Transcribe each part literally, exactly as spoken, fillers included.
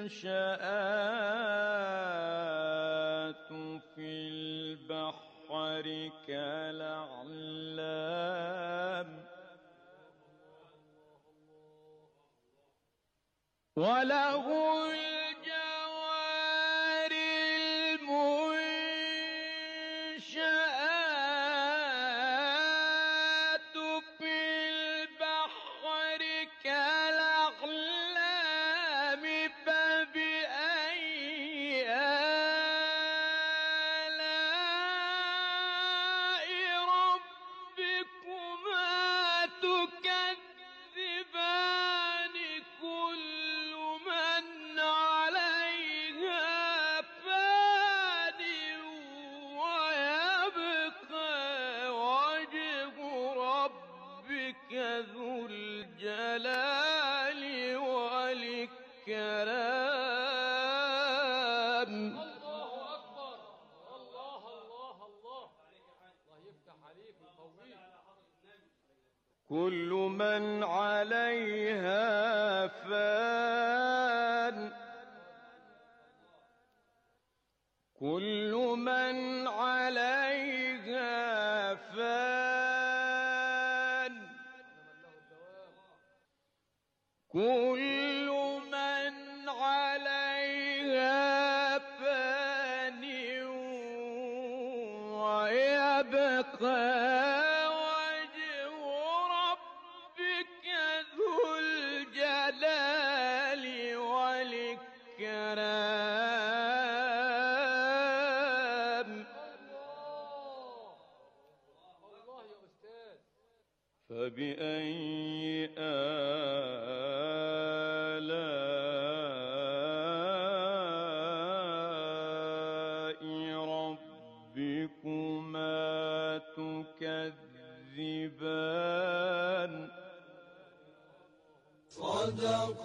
المنشآت في البحر كالأعلام وله الجوار المنشآت في البحر كالأعلام فبأي آلاء ربكما تكذبان كل من عليها فان ويبقى وجه ربك ذو الجلال والإكرام. الله أكبر. الله الله الله الله يفتح عليك ويقويك. كل من عليها فان كل من عليها فان كل من عليها فان ويبقى وجه ربك ذو الجلال والإكرام. الله يا أستاذ. فبأي آلاء ربكما تكذبان. صدق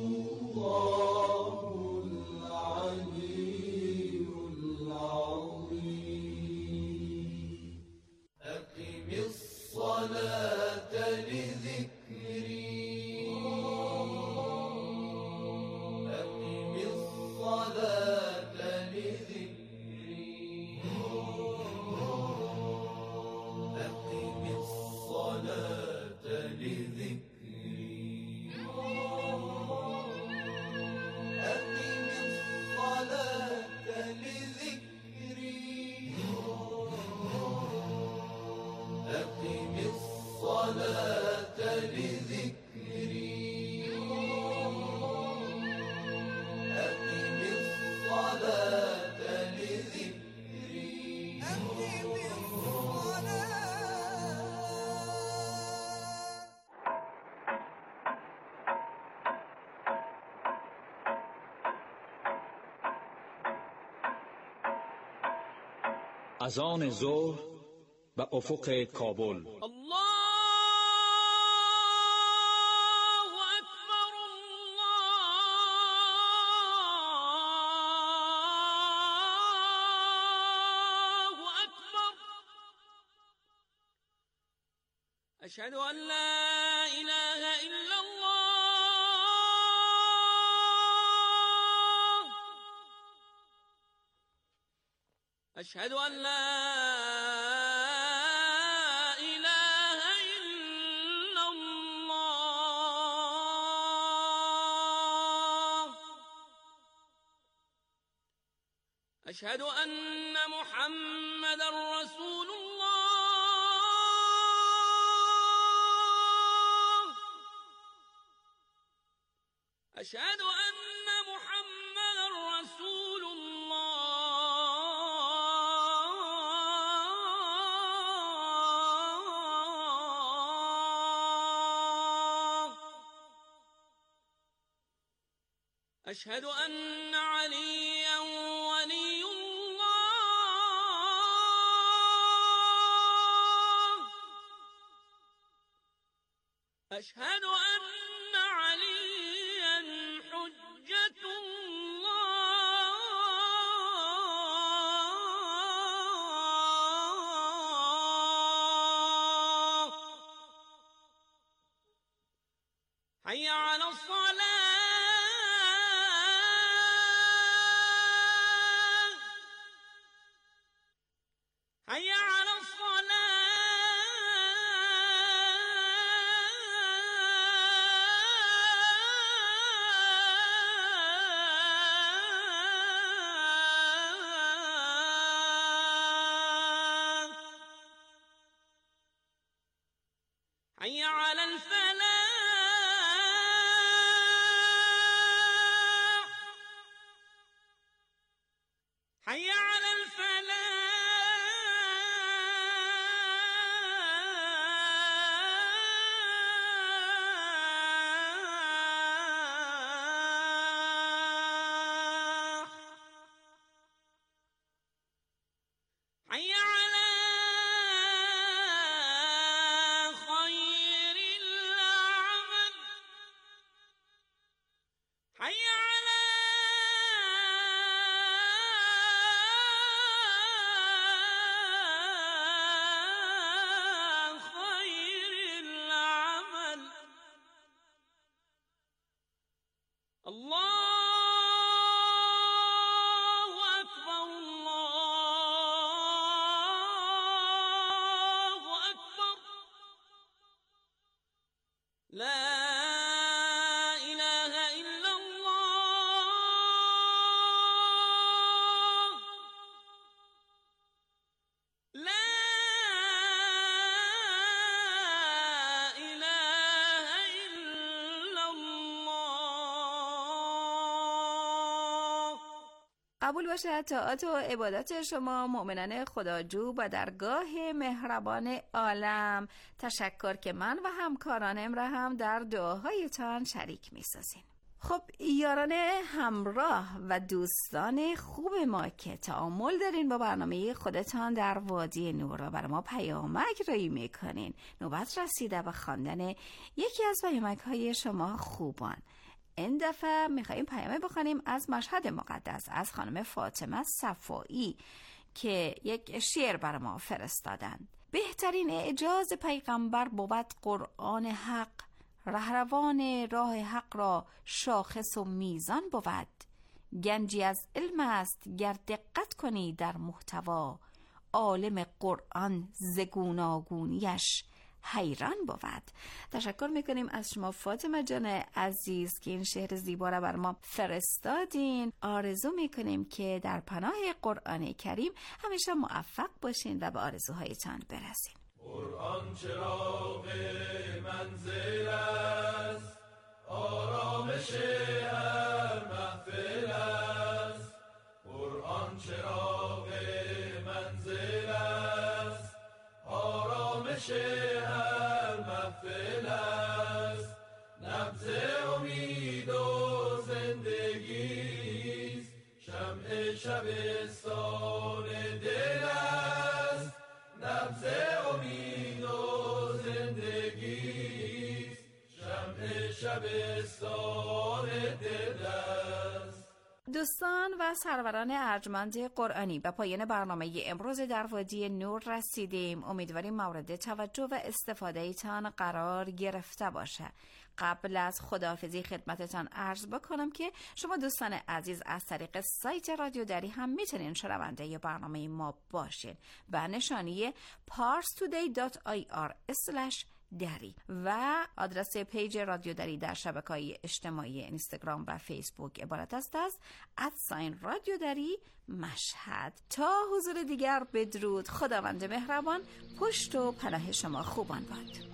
الله العلي العظيم. أقم الصلاة لذكري أقم الصلاة لذكري أقم الصلاة لذكري أقم الصلاة لذكري أقم الصلاة لذكري أقم الصلاة لذكري أقم الصلاة. اذان ظهر و افق کابل. الله أكبر الله أكبر. أشهد أن لا إله إلا الله. أشهد أن لا إله إلا الله. أشهد أن محمدا رسول الله. أشهد أن محمدا رسول الله. أشهد أن عليا ولي الله. أشهد أن عليا حجة الله. حي على الصلاة. حي علی خیر العمل. الله اکبر الله اکبر. لا اله الا الله. لا اله الا الله. قبول باشد طاعات و عبادت شما مؤمنان خداجو و درگاه مهربان عالم. تشکر که من و همکارانم را هم در دعاهایتان شریک می سازین. خب یاران همراه و دوستان خوب ما که تعامل دارین با برنامه خودتان در وادی نور و برای ما پیامک رایی میکنین، نوبت رسیده به خواندن یکی از پیامک های شما خوبان. این دفعه میخواییم پیامک بخونیم از مشهد مقدس از خانم فاطمه صفایی که یک شعر برای ما فرستادند. بهترین اعجاز پیغمبر بود قرآن حق، رهروان راه حق را شاخص و میزان بود. گنجی از علم است گر دقت کنی در محتوا، عالم قرآن ز گوناگونیش حیران بود. تشکر میکنیم از شما فاطمه جان عزیز که این شعر زیبا را بر ما فرستادین. آرزو میکنیم که در پناه قرآن کریم همیشه موفق باشین و به آرزوهایتان برسین. قرآن چراغ منزل است، آرامش هر محفل است. قرآن چراغ منزل است، آرامش هر محفل است. نبض امید و زندگی است، شمع شبستان دل است. نبض امید و زندگی است، شمع شبستان دل است. دوستان و سروران ارجمند قرآنی، به پایان برنامه امروز در وادی نور رسیدیم. امیدواریم مورد توجه و استفاده ایتان قرار گرفته باشه. قبل از خداحافظی خدمتتان عرض بکنم که شما دوستان عزیز از طریق سایت رادیو دری هم میتونین شنونده برنامه ما باشین به نشانی پارس تودی دات آی آر اسلش دری و آدرس پیج رادیو دری در شبکه‌های اجتماعی اینستاگرام و فیسبوک عبارت است از ادساین رادیو دری مشهد. تا حضور دیگر بدرود. خداوند مهربان پشت و پناه شما خوبان باد.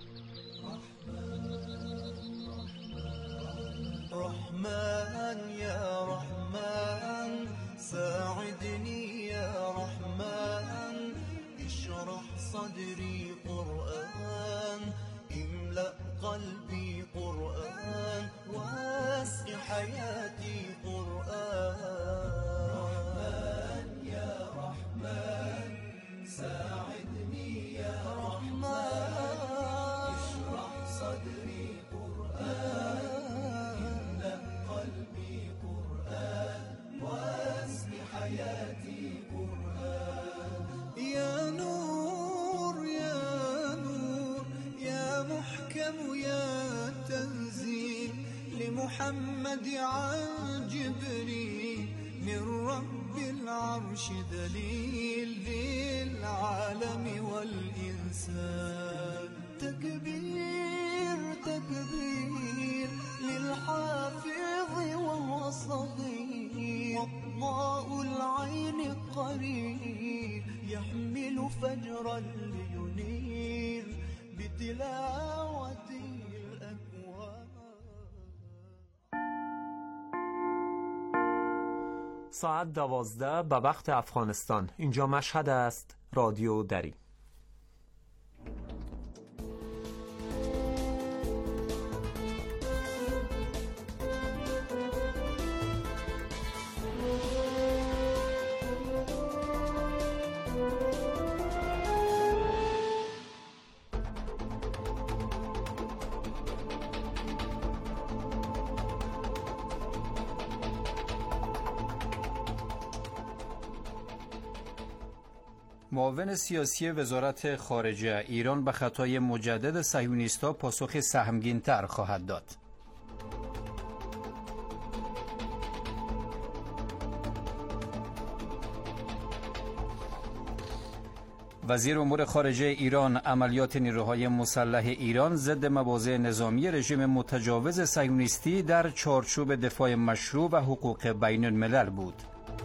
رحمن يا رحمن ساعدني يا رحمن اشرح صدري قرآن املأ قلبي قرآن واسق حياتي قرآن. رحمن يا رحمن ساعدني يا رحمن اشرح صدري قرآن حياتي قرآن. يا نور يا نور يا محكم يا تنزيل لمحمد عن جبريل من رب العرش دليل للعالم والإنسان. تكبير تكبير للحافظ وهو صغير وضاء العين قرير يحمل فجرا لينير بتلاوة الأكوان. ساعت دوازده به وقت افغانستان. اینجا مشهد است. رادیو دری. معاون سیاسی وزارت خارجه: ایران به خطای مجدد صهیونیست‌ها پاسخ سهمگین‌تر خواهد داد. وزیر امور خارجه ایران: عملیات نیروهای مسلح ایران ضد مواضع نظامی رژیم متجاوز صهیونیستی در چارچوب دفاع مشروع و حقوق بین الملل بود.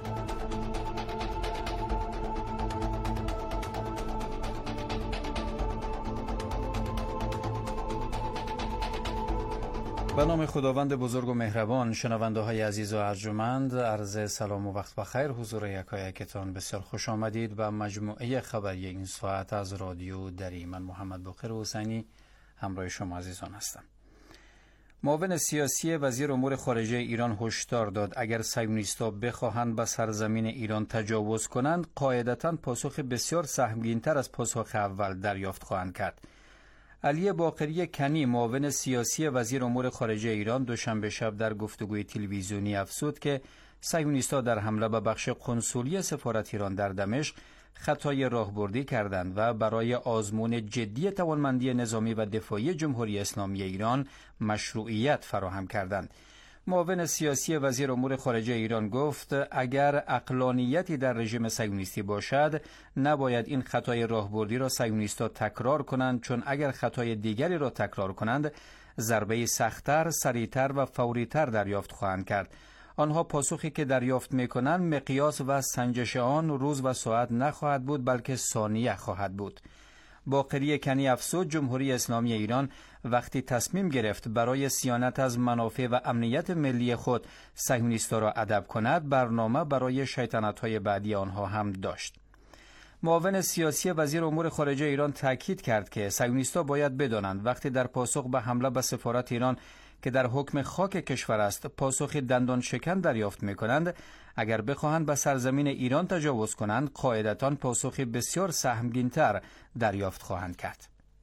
به نام خداوند بزرگ و مهربان. شنونده های عزیز و ارجمند، عرض سلام و وقت بخیر. حضور یکایکتان بسیار خوش آمدید و مجموعه خبری این ساعت از رادیو دری. من محمد باقر حسینی همراه شما عزیزان هستم. معاون سیاسی وزیر امور خارجه ایران هشدار داد اگر صهیونیست‌ها بخواهند به سرزمین ایران تجاوز کنند، قاعدتاً پاسخ بسیار سهمگین‌تر از پاسخ اول دریافت خواهند کرد. علی باقری کنی، معاون سیاسی وزیر امور خارجه ایران، دوشنبه شب در گفتگوی تلویزیونی افزود که صهیونیست‌ها در حمله به بخش قنسولی سفارت ایران در دمشق خطای راهبردی کردند و برای آزمون جدی توانمندی نظامی و دفاعی جمهوری اسلامی ایران مشروعیت فراهم کردند. معاون سیاسی وزیر امور خارجه ایران گفت اگر عقلانیتی در رژیم صهیونیستی باشد، نباید این خطای راهبردی را صهیونیست‌ها تکرار کنند، چون اگر خطای دیگری را تکرار کنند، ضربه سخت‌تر، سریع‌تر و فوری‌تر دریافت خواهند کرد. آنها پاسخی که دریافت می‌کنند مقیاس و سنجش آن روز و ساعت نخواهد بود، بلکه ثانیه خواهد بود. باقری کنی افزود جمهوری اسلامی ایران وقتی تصمیم گرفت برای صیانت از منافع و امنیت ملی خود صهیونیست‌ها را ادب کند، برنامه برای شیطنت‌های بعدی آنها هم داشت. معاون سیاسی وزیر امور خارجه ایران تاکید کرد که صهیونیست‌ها باید بدانند وقتی در پاسخ به حمله به سفارت ایران که در حکم خاک کشور است پاسخ دندان شکن دریافت می‌کنند، اگر بخواهند به سرزمین ایران تجاوز کنند، قاعدتاً پاسخ بسیار سهمگین‌تر دریافت خواهند کرد.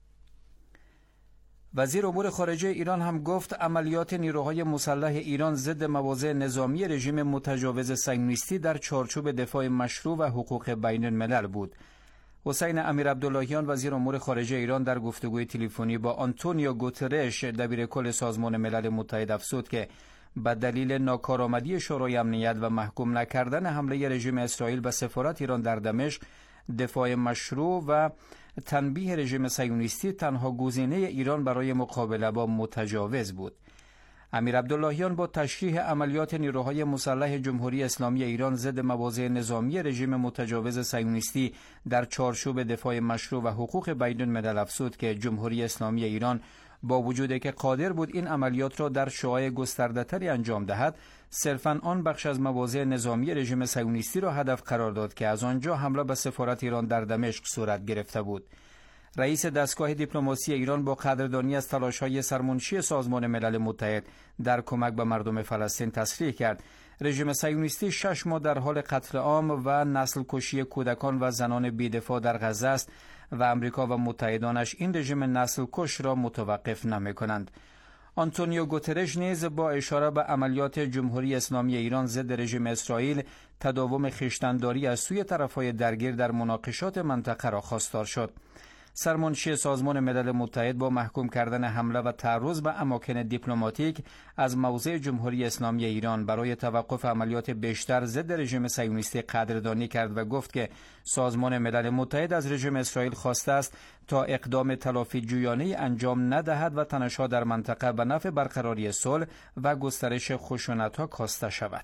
وزیر امور خارجه ایران هم گفت عملیات نیروهای مسلح ایران ضد مواضع نظامی رژیم متجاوز صهیونیستی در چارچوب دفاع مشروع و حقوق بین الملل بود. حسین امیرعبداللهیان وزیر امور خارجه ایران در گفتگوی تلفنی با آنتونیو گوترش دبیرکل سازمان ملل متحد افزود که به دلیل ناکارآمدی شورای امنیت و محکوم نکردن حمله رژیم اسرائیل به سفارت ایران در دمشق، دفاع مشروع و تنبیه رژیم صهیونیستی تنها گزینه ایران برای مقابله با متجاوز بود. امیرعبداللهیان با تشریح عملیات نیروهای مسلح جمهوری اسلامی ایران ضد مواضع نظامی رژیم متجاوز صهیونیستی در چارچوب دفاع مشروع و حقوق بین الملل افزود که جمهوری اسلامی ایران با وجودی که قادر بود این عملیات را در شعاع گسترده‌تری انجام دهد، صرفاً آن بخش از مواضع نظامی رژیم صهیونیستی را هدف قرار داد که از آنجا حمله به سفارت ایران در دمشق صورت گرفته بود. رئیس دستگاه دیپلماسی ایران با قدردانی از تلاش‌های سرمنشی سازمان ملل متحد در کمک به مردم فلسطین تصریح کرد رژیم صهیونیستی شش ماه در حال قتل عام و نسل کشی کودکان و زنان بی‌دفاع در غزه است و امریکا و متحدانش این رژیم نسل کش را متوقف نمی‌کنند. آنتونیو گوترش نیز با اشاره به عملیات جمهوری اسلامی ایران ضد رژیم اسرائیل تداوم خویشتن‌داری از سوی طرف‌های درگیر در مناقشات منطقه را خواستار شد. سرمنشی سازمان ملل متحد با محکوم کردن حمله و تعرض به اماکن دیپلماتیک از موضع جمهوری اسلامی ایران برای توقف عملیات بیشتر ضد رژیم صهیونیستی قدردانی کرد و گفت که سازمان ملل متحد از رژیم اسرائیل خواسته است تا اقدام تلافی جویانه انجام ندهد و تنش‌ها در منطقه به نفع برقراری صلح و گسترش خشونت‌ها کاسته شود.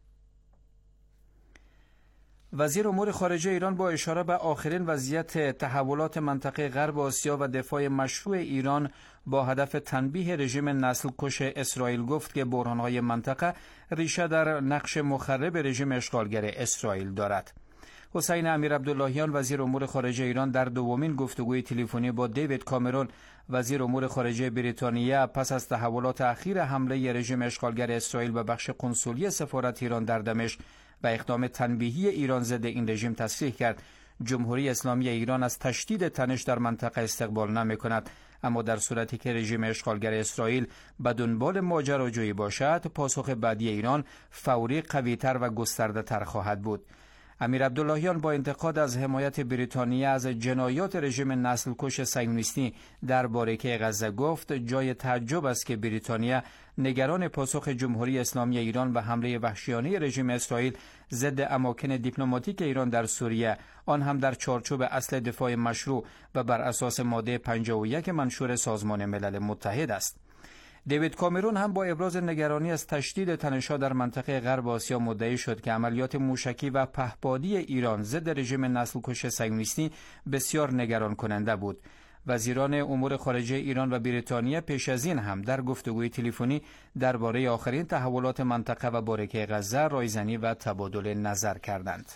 وزیر امور خارجه ایران با اشاره به آخرین وضعیت تحولات منطقه غرب آسیا و دفاع مشروع ایران با هدف تنبیه رژیم نسل کش اسرائیل گفت که بحران‌های منطقه ریشه در نقش مخرب رژیم اشغالگر اسرائیل دارد. حسین امیرعبداللهیان وزیر امور خارجه ایران در دومین گفتگوی تلفنی با دیوید کامرون وزیر امور خارجه بریتانیا پس از تحولات اخیر حمله رژیم اشغالگر اسرائیل به بخش قنسولی سفارت ایران در دمشق و اقدام تنبیهی ایران ضد این رژیم تصریح کرد جمهوری اسلامی ایران از تشدید تنش در منطقه استقبال نمی‌کند، اما در صورتی که رژیم اشغالگر اسرائیل به دنبال ماجراجویی باشد، پاسخ بعدی ایران فوری، قوی‌تر و گسترده‌تر خواهد بود. امیر عبداللهیان با انتقاد از حمایت بریتانیا از جنایات رژیم نسل‌کش صهیونیستی در باریکه غزه گفت جای تعجب است که بریتانیا نگران پاسخ جمهوری اسلامی ایران و حمله وحشیانه رژیم اسرائیل ضد اماکن دیپلماتیک ایران در سوریه، آن هم در چارچوب اصل دفاع مشروع و بر اساس ماده پنجاه و یک منشور سازمان ملل متحد است. دیوید کامرون هم با ابراز نگرانی از تشدید تنش‌ها در منطقه غرب آسیا مدعی شد که عملیات موشکی و پهپادی ایران ضد رژیم نسل‌کش صهیونیستی بسیار نگران کننده بود. وزیران امور خارجه ایران و بریتانیا پیش از این هم در گفتگوی تلفنی درباره آخرین تحولات منطقه و باریکه غزه رایزنی و تبادل نظر کردند.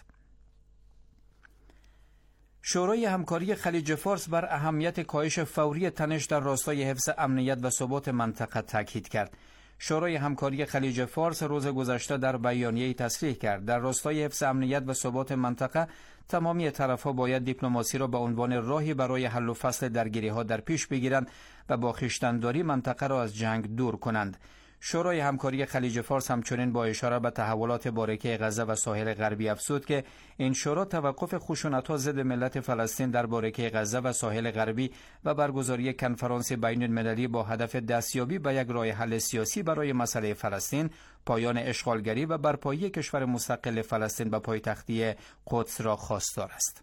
شورای همکاری خلیج فارس بر اهمیت کاهش فوری تنش در راستای حفظ امنیت و ثبات منطقه تاکید کرد. شورای همکاری خلیج فارس روز گذشته در بیانیه‌ای تصریح کرد در راستای حفظ امنیت و ثبات منطقه تمامی طرف‌ها باید دیپلماسی را به عنوان راهی برای حل و فصل درگیری‌ها در پیش بگیرند و با خویشتن‌داری منطقه را از جنگ دور کنند. شورای همکاری خلیج فارس همچنین با اشاره به تحولات باریکه غزه و ساحل غربی افزود که این شورا توقف خشونت‌ها ضد ملت فلسطین در باریکه غزه و ساحل غربی و برگزاری کنفرانس بین‌المللی با هدف دستیابی به یک راه حل سیاسی برای مسئله فلسطین، پایان اشغالگری و برپایی کشور مستقل فلسطین به پایتختی قدس را خواستار است.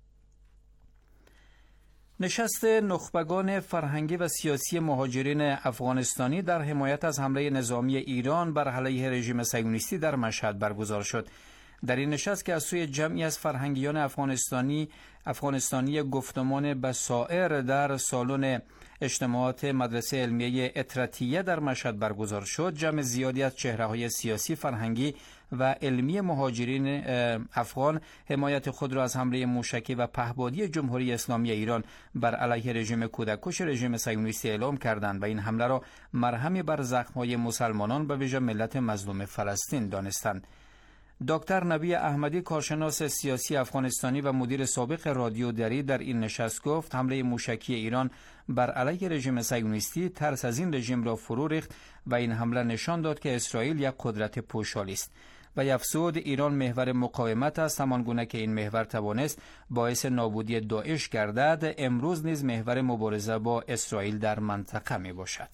نشست نخبگان فرهنگی و سیاسی مهاجرین افغانستانی در حمایت از حمله نظامی ایران بر علیه رژیم صهیونیستی در مشهد برگزار شد. در این نشست که از سوی جمعی از فرهنگیان افغانستانی افغانستانی گفتمان بصائر در سالن اجتماعات مدرسه علمیه اطرتیه در مشهد برگزار شد، جمع زیادی از چهره‌های سیاسی، فرهنگی و علمی مهاجرین افغان حمایت خود را از حمله موشکی و پهپادی جمهوری اسلامی ایران بر علیه رژیم کودککش رژیم صهیونیستی اعلام کردند و این حمله را مرهمی بر زخم‌های مسلمانان به ویژه ملت مظلوم فلسطین دانستند. دکتر نبی احمدی، کارشناس سیاسی افغانستانی و مدیر سابق رادیو دری، در این نشست گفت حمله موشکی ایران بر علیه رژیم صهیونیستی ترس از این رژیم را فرو ریخت و این حمله نشان داد که اسرائیل یک قدرت پوشالی است و افزود ایران محور مقاومت است، همانگونه که این محور توانست باعث نابودی داعش گردد، امروز نیز محور مبارزه با اسرائیل در منطقه می باشد.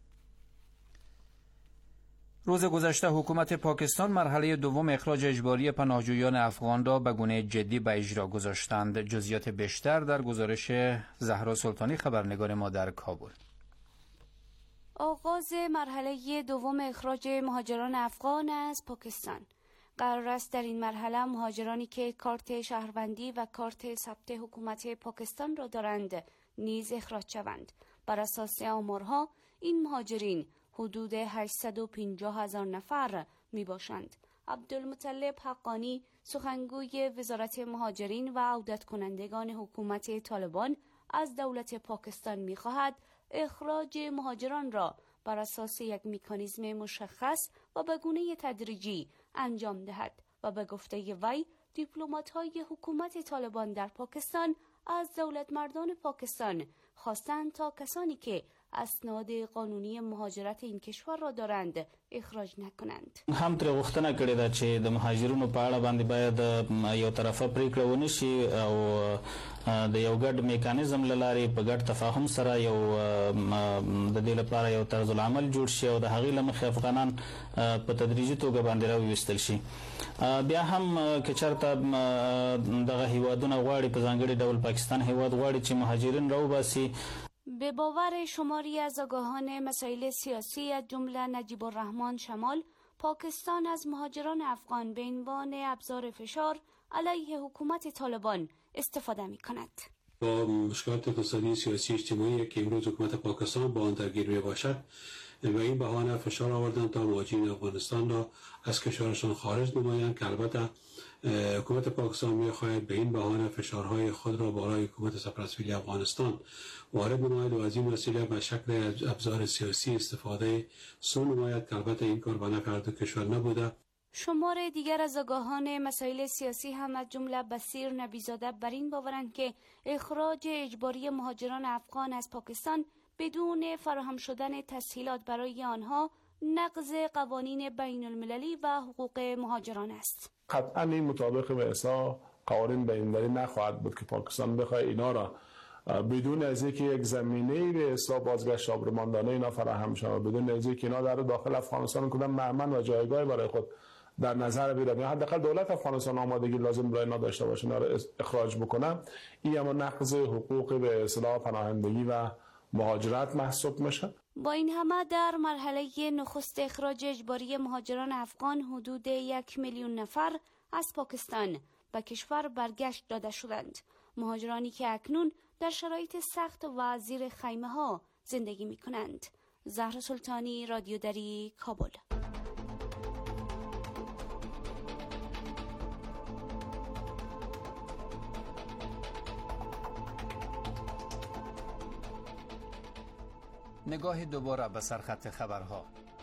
روز گذشته حکومت پاکستان مرحله دوم اخراج اجباری پناهجویان افغان را به گونه جدی به اجرا گذاشتند. جزئیات بیشتر در گزارش زهرا سلطانی، خبرنگار ما در کابل. آغاز مرحله دوم اخراج مهاجران افغان از پاکستان. قرار است در این مرحله مهاجرانی که کارت شهروندی و کارت ثبت حکومت پاکستان را دارند نیز اخراج شوند. بر اساس آمارها این مهاجرین حدود هشتصد و پنجاه هزار نفر می باشند. عبدالمطلب حقانی، سخنگوی وزارت مهاجرین و عودت کنندگان حکومت طالبان، از دولت پاکستان می خواهد اخراج مهاجران را بر اساس یک مکانیزم مشخص و به گونه تدریجی انجام دهد و به گفته وی دیپلمات‌های حکومت طالبان در پاکستان از دولت مردان پاکستان خواستند تا کسانی که اسناد قانونی مهاجرت این کشور را دارند اخراج نکنند. هم تر غوښتنه کړې ده چې د مهاجرونو په اړه باندې باید یو طرفه پریکړه ونشي او د یو ګډ میکانیزم لاره په ګډ تفاهم سره یو د دې لپاره یو طرز العمل جوړ شي او د هغې له مخې افغانان په تدریجي توګه باندې راوویستل شي. بیا هم که چېرته دغه هیوادونه غواړي په ځانګړي ډول پاکستان هیواد غواړي چې مهاجرین راوباسي. به باور شماری از آگاهان مسائل سیاسی از جمله نجیب الرحمن شمال، پاکستان از مهاجران افغان به عنوان ابزار فشار علیه حکومت طالبان استفاده می کند. با مشکلات اقتصادی، سیاسی، اجتماعی که امروز حکومت پاکستان با آن درگیر می باشد و این بهانه فشار آوردن تا مهاجرین افغانستان را از کشورشان خارج نمایند که البته حکومت پاکستان می‌خواهد به این بهانه فشارهای خود را بالای حکومت سپرسفیلی افغانستان وارد نماید و از این وسیله به شکل ابزار سیاسی استفاده سو نماید که البته این کار به نفع هر دو کشور نبوده. شمار دیگر از آگاهان مسائل سیاسی هم از جمله بصیر نبیزاده بر این باورند که اخراج اجباری مهاجران افغان از پاکستان بدون فراهم شدن تسهیلات برای آنها نقض قوانین بین المللی و حقوق مهاجران است. قطعا این مطابق به اصلاح قوانین بین المللی نخواهد بود که پاکستان بخواد اینا را بدون از اینکه یک زمینه‌ای به اصلاح بازگشت آبرومندانه اینا فراهم شود، بدون از اینکه اینا در داخل افغانستان کدام مأمن و جایگاه برای خود در نظر بگیرد، حداقل دولت افغانستان آمادگی لازم برای اینا داشته باشه اینا را اخراج بکنه، این اما نقض حقوق به اصلاح پناهندگی و مهاجرت محسوب میشه. با این همه در مرحله نخست اخراج اجباری مهاجران افغان حدود یک میلیون نفر از پاکستان به کشور برگشت داده شدند. مهاجرانی که اکنون در شرایط سخت و زیر خیمه ها زندگی می کنند. زهرا سلطانی، رادیو دری، کابل. نگاه دوباره به سرخط خبرها.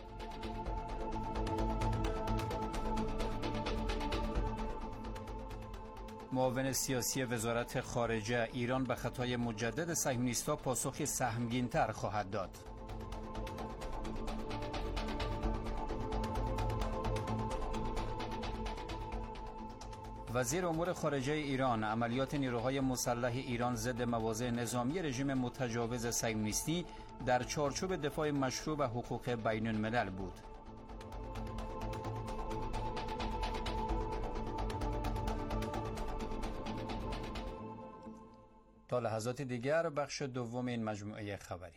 معاون سیاسی وزارت خارجه: ایران به خطای مجدد صهیونیست‌ها پاسخی سهمگین‌تر خواهد داد. وزیر امور خارجه ایران: عملیات نیروهای مسلح ایران ضد مواضع نظامی رژیم متجاوز صهیونیستی در چارچوب دفاع مشروع و حقوق بین الملل بود. تا لحظات دیگر بخش دوم این مجموعه خبری.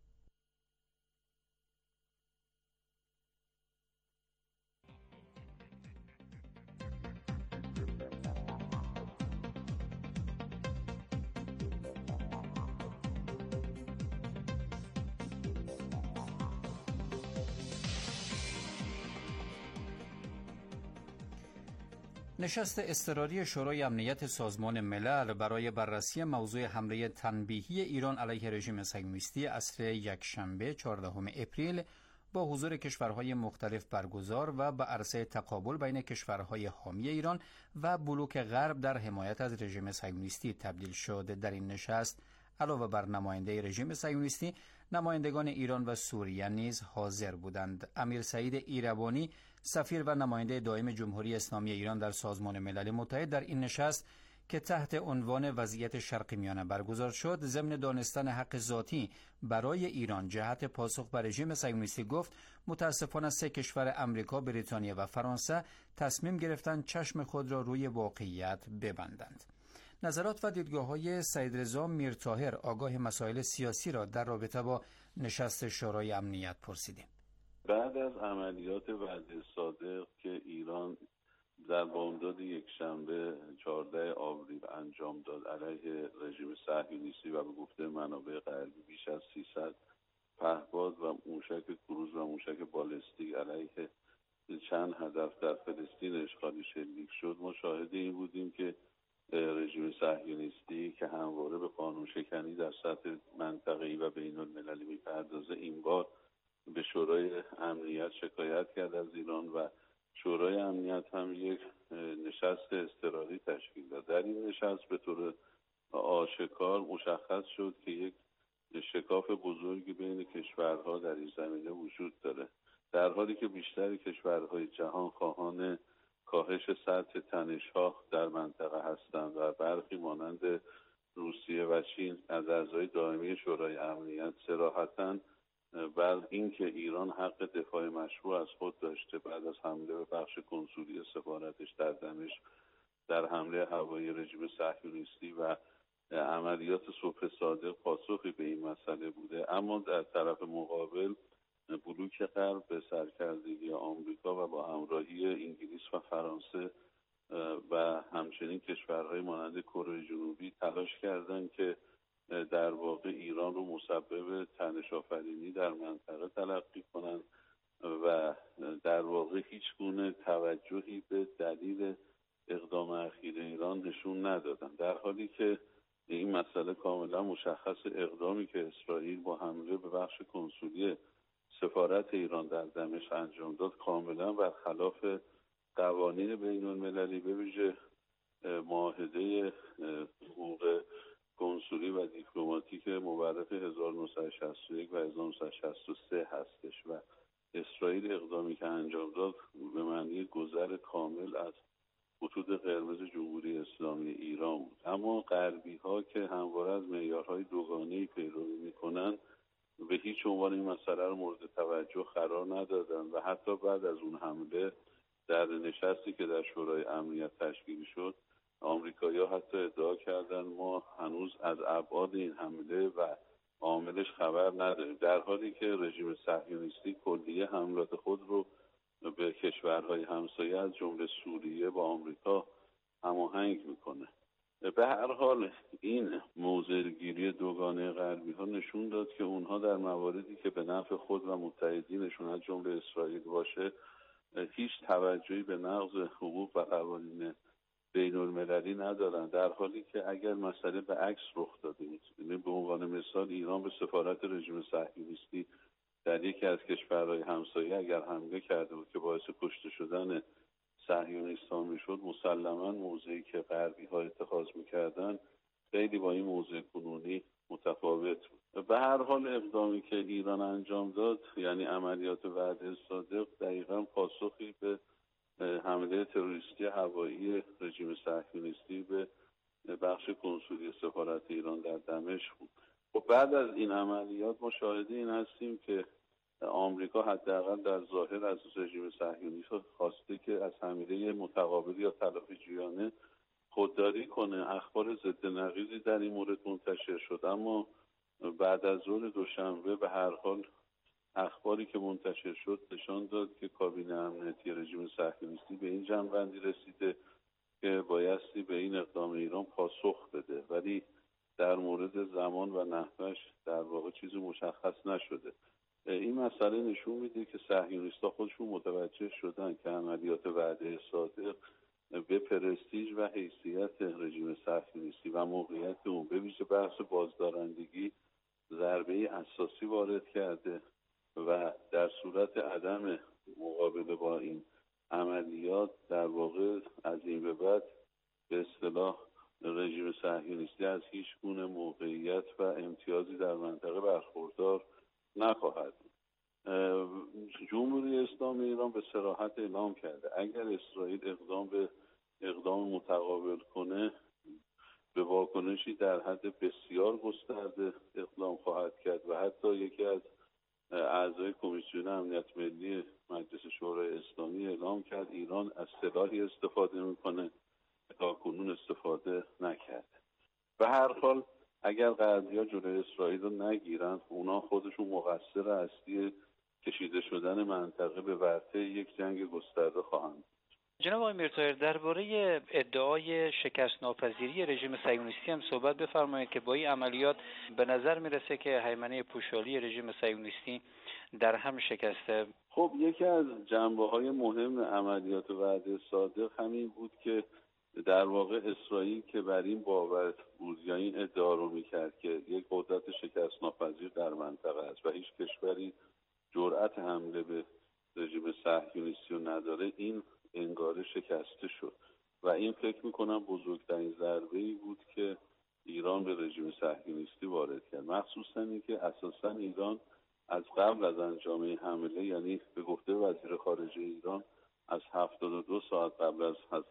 نشست اضطراری شورای امنیت سازمان ملل برای بررسی موضوع حمله تنبیهی ایران علیه رژیم صهیونیستی عصر یکشنبه چهاردهم اپریل با حضور کشورهای مختلف برگزار و به عرصه تقابل بین کشورهای حامی ایران و بلوک غرب در حمایت از رژیم صهیونیستی تبدیل شد. در این نشست علاوه بر نماینده رژیم صهیونیستی، نمایندگان ایران و سوریه نیز حاضر بودند. امیر سعید ایربانی، سفیر و نماینده دائم جمهوری اسلامی ایران در سازمان ملل متحد، در این نشست که تحت عنوان وضعیت شرق میانه برگزار شد، ضمن دانستن حق ذاتی برای ایران جهت پاسخ بر رژیم صهیونیستی گفت متاسفانه سه کشور امریکا، بریتانیا و فرانسه تصمیم گرفتند چشم خود را روی واقعیت ببندند. نظرات و دیدگاه‌های سید رضا میرطاهر، آگاه مسائل سیاسی، را در رابطه با نشست شورای امنیت پرسیدیم. بعد از عملیات وعده صادق که ایران در بامداد یکشنبه چهاردهم آوریل انجام داد علیه رژیم صهیونیستی و به گفته منابع غربی بیش از سیصد پهپاد و موشک کروز و موشک بالستیک علیه چند هدف در فلسطین اشغالی شلیک شد، ما شاهد این بودیم که رژیم صهیونیستی که همواره به قانون شکنی در سطح منطقه‌ای و بین المللی میپردازه، این بار به شورای امنیت شکایت کرد از ایران و شورای امنیت هم یک نشست اضطراری تشکیل داد. در این نشست به طور آشکار مشخص شد که یک شکاف بزرگی بین کشورها در این زمینه وجود داره، در حالی که بیشتر کشورهای جهان خواهان کاهش سطح تنش‌ها در منطقه هستند و برخی مانند روسیه و چین از اعضای دائمی شورای امنیت صراحتاً بر اینکه ایران حق دفاع مشروع از خود داشته بعد از حمله به بخش کنسولی سفارتش در دمشق در حمله هوایی رژیم صهیونیستی و عملیات صبح صادق پاسخی به این مسئله بوده، اما در طرف مقابل بلوک غرب به سرکردگی آمریکا و با همراهی انگلیس و فرانسه و همچنین کشورهای مانند کره جنوبی تلاش کردند که در واقع ایران رو مسبب تنش آفرینی در منطقه تلقی کنند و در واقع هیچ گونه توجهی به دلیل اقدام اخیر ایران نشون ندادند، در حالی که این مسئله کاملا مشخص. اقدامی که اسرائیل با حمله به بخش کنسولی سفارت ایران در دمشق انجام داد کاملا برخلاف قوانین بین المللی، به ویژه معاهده حقوق کنسولی و دیپلماتیک مورخ هزار و نهصد و شصت و یک و هزار و نهصد و شصت و سه هستش و اسرائیل اقدامی که انجام داد به معنی گذر کامل از خطوط قرمز جمهوری اسلامی ایران بود. اما غربی ها که همواره از معیارهای دوگانه‌ای پیروی میکنن به هیچ عنوان این مسئله رو مورد توجه قرار ندادن و حتی بعد از اون حمله در نشستی که در شورای امنیت تشکیل شد، آمریکایی‌ها حتی ادعا کردن ما هنوز از ابعاد این حمله و عاملش خبر نداریم، در حالی که رژیم صهیونیستی کلیه حملات خود رو به کشورهای همسایه از جمله سوریه با آمریکا هماهنگ میکنه. به هر حال این موضع‌گیری دوگانه غربی ها نشون داد که اونها در مواردی که به نفع خود و متحدینشون از جمله اسرائیل باشه هیچ توجهی به نقض حقوق و قوانین بین المللی ندارن، در حالی که اگر مسئله به عکس رخ داده بود، یعنی به عنوان مثال ایران به سفارت رژیم صهیونیستی در یکی از کشورهای همسایه اگر حمله کرده بود که باعث کشته شدن صهیونیست‌ها میشد، مسلما موضعی که غربی ها اتخاذ میکردن خیلی با این موضع کنونی متفاوت بود. به هر حال اقدامی که ایران انجام داد، یعنی عملیات وعده صادق، دقیقاً پاسخی به حمله تروریستی هوایی رژیم صهیونیستی به بخش کنسولی سفارت ایران در دمشق بود. و بعد از این عملیات ما شاهد این هستیم که آمریکا حداقل در ظاهر از رژیم صهیونیست خواسته که از حمله متقابل یا تلافی‌جویانه خودداری کنه. اخبار ضد نقیضی در این مورد منتشر شد، اما بعد از ظهر دوشنبه به هر حال اخباری که منتشر شد نشان داد که کابینه امنیتی رژیم صهیونیستی به این جمع‌بندی رسیده که بایستی به این اقدام ایران پاسخ بده، ولی در مورد زمان و نحوش در واقع چیزی مشخص نشده. این مسئله نشون میده که صهیونیست‌ها خودشون متوجه شدن که عملیات وعده صادق به پرستیژ و حیثیت رژیم صهیونیستی و موقعیت اون به ویژه بحث بازدارندگی ضربه اساسی وارد کرده و در صورت عدم مقابله با این عملیات در واقع از این به بعد به اصطلاح رژیم صهیونیستی از هیچ گونه موقعیت و امتیازی در منطقه برخوردار نخواهد. جمهوری اسلامی ایران به صراحت اعلام کرده اگر اسرائیل اقدام به اقدام متقابل کنه به واکنشی در حد بسیار گسترده اقدام خواهد کرد و حتی یکی از اعضای کمیسیون امنیت ملی مجلس شورای اسلامی اعلام کرد ایران از سلاحی استفاده میکنه تا کنون استفاده نکرده. به هر حال اگر غربی‌ها جلوی اسرائیل رو نگیرن، اونا خودشون مقصر اصلی کشیده شدن منطقه به ورطه یک جنگ گسترده خواهند. جناب آقای میرطاهر، درباره ادعای شکست ناپذیری رژیم صهیونیستی هم صحبت بفرمایید که با این عملیات به نظر میرسه که هیمنه پوشالی رژیم صهیونیستی در هم شکسته. خب یکی از جنبه‌های مهم عملیات وعده صادق همین بود که در واقع اسرائیل که بر این باور بود یا این ادعا رو میکرد که یک قدرت شکست ناپذیر در منطقه است و هیچ کشوری جرأت حمله به رژیم صهیونیستی رو نداره، این انگاره شکسته شد و این فکر میکنم بزرگترین ضربه‌ای بود که ایران به رژیم صهیونیستی وارد کرد، مخصوصا اینکه اساسا ایران از قبل از انجام این حمله، یعنی به گفته وزیر خارجه ایران از هفتاد و دو ساعت قبل از, از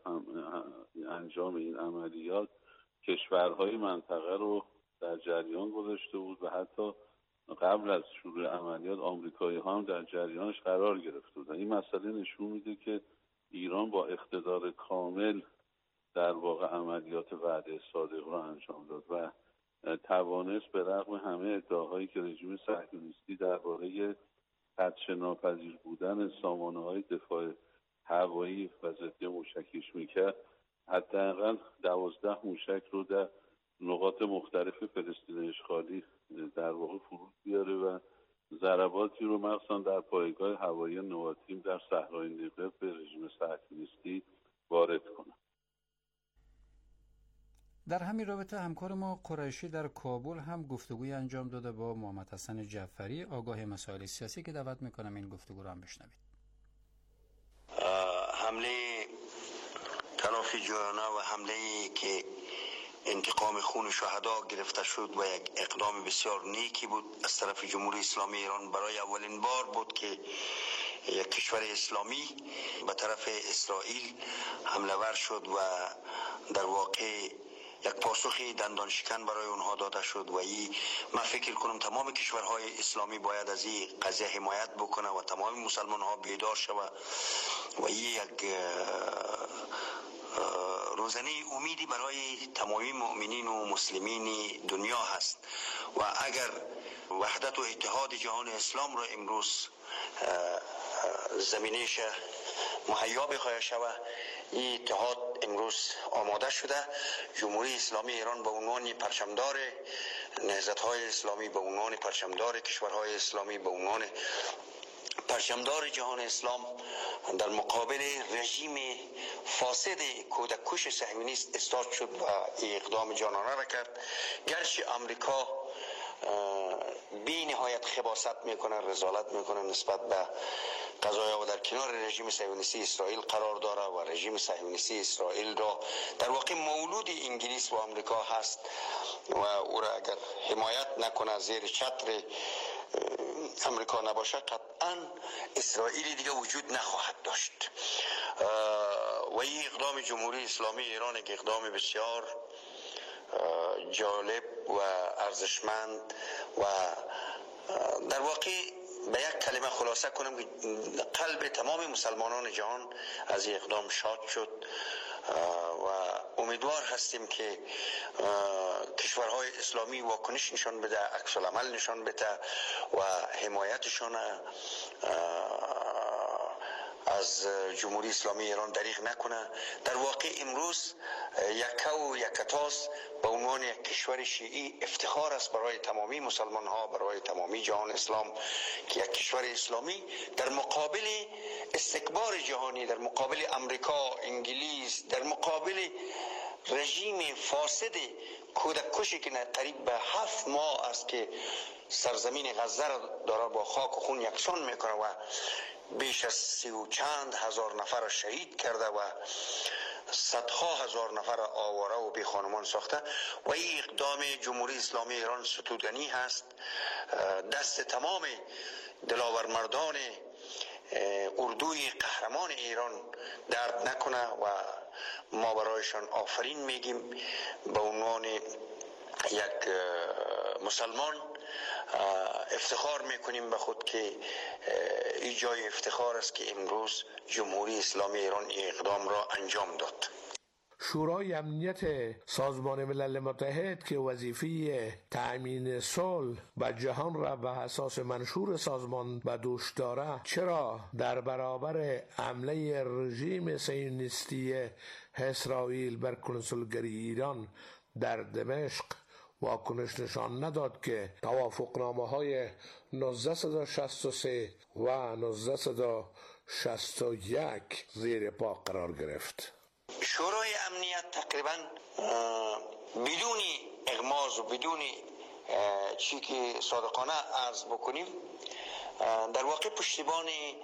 انجام این عملیات کشورهای منطقه رو در جریان گذاشته بود و حتی قبل از شروع عملیات آمریکایی ها هم در جریانش قرار گرفته بودن. این مسئله نشون میده که ایران با اقتدار کامل در واقع عملیات وعده صادق رو انجام داد و توانست به رغم همه ادعاهایی که رژیم صهیونیستی درباره خدشه ناپذیر بودن سامانه‌های دفاع هوایی و ضد موشکیش میکرد، حداقل دوازده موشک رو در نقاط مختلف فلسطین اشغالی در واقع فرود بیاره و ضرباتی رو مخصوصا در پایگاه هوایی نواتیم در صحرای نقب به رژیم صهیونیستی وارد کنه. در همین رابطه همکار ما قریشی در کابل هم گفتگوی انجام داده با محمد حسن جعفری، آگاه مسائل سیاسی، که دعوت میکنم این گفتگو رو هم بشنوید. حمله تلافی جویانه و حمله که انتقام خون شهدا گرفته شد و یک اقدام بسیار نیکی بود از طرف جمهوری اسلامی ایران. برای اولین بار بود که یک کشور اسلامی به طرف اسرائیل حمله ور شد و در واقع یک پاسخ دندان شکن برای اونها داده شد و این من فکر کنم تمام کشورهای اسلامی باید از این قضیه حمایت بکنه و تمام مسلمان ها بیدار شود و این یک روزنه امیدی برای تمامی مؤمنین و مسلمین دنیا هست و اگر وحدت و اتحاد جهان اسلام را امروز زمینهش مهیا بخواهد شود، این اتحاد امروز آماده شده. جمهوری اسلامی ایران به عنوان پرچمدار نهضت‌های اسلامی، به عنوان پرچمدار کشورهای اسلامی، به عنوان پرچمدار جهان اسلام در مقابل رژیم فاسد کودککش صهیونیست استاد شد و اقدام جانانه را کرد. گرچه امریکا بی نهایت خباثت میکنه، رذالت میکنه نسبت به قضایا و در کنار رژیم صهیونیستی اسرائیل قرار داره و رژیم صهیونیستی اسرائیل را در واقع مولود انگلیس و آمریکا هست و او را اگر حمایت نکنه، زیر چتر امریکا نباشه، قطعا اسرائیل دیگه وجود نخواهد داشت. و این اقدام جمهوری اسلامی ایران یک اقدام بسیار جالب و ارزشمند و در واقع به یک کلمه خلاصه کنم که قلب تمام مسلمانان جهان از این اقدام شاد شد و امیدوار هستیم که کشورهای اسلامی واکنش نشان بده، عکس العمل نشان بده و حمایتشان از جمهوری اسلامی ایران دریغ نکنه. در واقع امروز یکه و یکتاس به عنوان یک کشور شیعی افتخار است برای تمامی مسلمان ها، برای تمامی جهان اسلام که یک کشور اسلامی در مقابل استکبار جهانی، در مقابل امریکا، انگلیس، در مقابل رژیم فاسد کودککشی که قریب به هفت ماه است که سرزمین غزه را داره با خاک و خون یکسان میکنه و بیش از سی و چند هزار نفر را شهید کرده و صدها هزار نفر آواره و بی خانمان ساخته و این اقدام جمهوری اسلامی ایران ستودنی هست. دست تمام دلاورمردان اردوی قهرمان ایران درد نکنه و ما برایشان آفرین میگیم. به عنوان یک مسلمان افتخار میکنیم به خود که این جای افتخار است که امروز جمهوری اسلامی ایران این اقدام را انجام داد. شورای امنیت سازمان ملل متحد که وظیفه تأمین صلح و جهان را به اساس منشور سازمان به دوش دارد، چرا در برابر حمله رژیم صهیونیستی اسرائیل بر کنسولگری ایران در دمشق واکنش نشان نداد که توافقنامه های نوزده شصت و سه و نوزده شصت و یک زیر پا قرار گرفت؟ شورای امنیت تقریبا بدون اغماض و بدون چی که صادقانه عرض بکنیم در واقع پشتیبان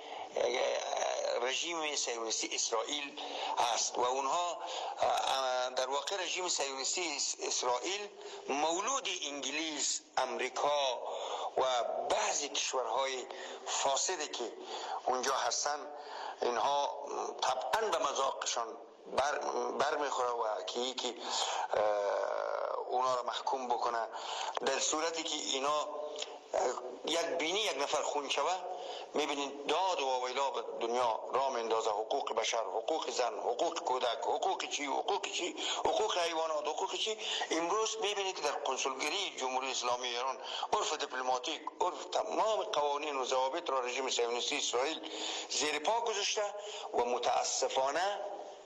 رژیم صهیونیستی اسرائیل است و اونها در واقع رژیم صهیونیستی اسرائیل مولود انگلیس، امریکا و بعضی کشورهای فاسده که اونجا هستن، اینها طبعا به مذاقشان بر, بر میخوره و که یکی اونا را محکوم بکنه. در صورتی که اینا یک بینی یک نفر خون شوه، میبینید داد و ویلا به دنیا را میندازه، حقوق بشر، حقوق زن، حقوق کودک، حقوق چی، حقوق چی، حقوق حیوانات، حقوق چی. امروز میبینید که در کنسولگری جمهوری اسلامی ایران عرف دیپلماتیک، عرف تمام قوانین و ضوابط را رژیم صهیونیستی اسرائیل زیر پا گذاشته و متاسفانه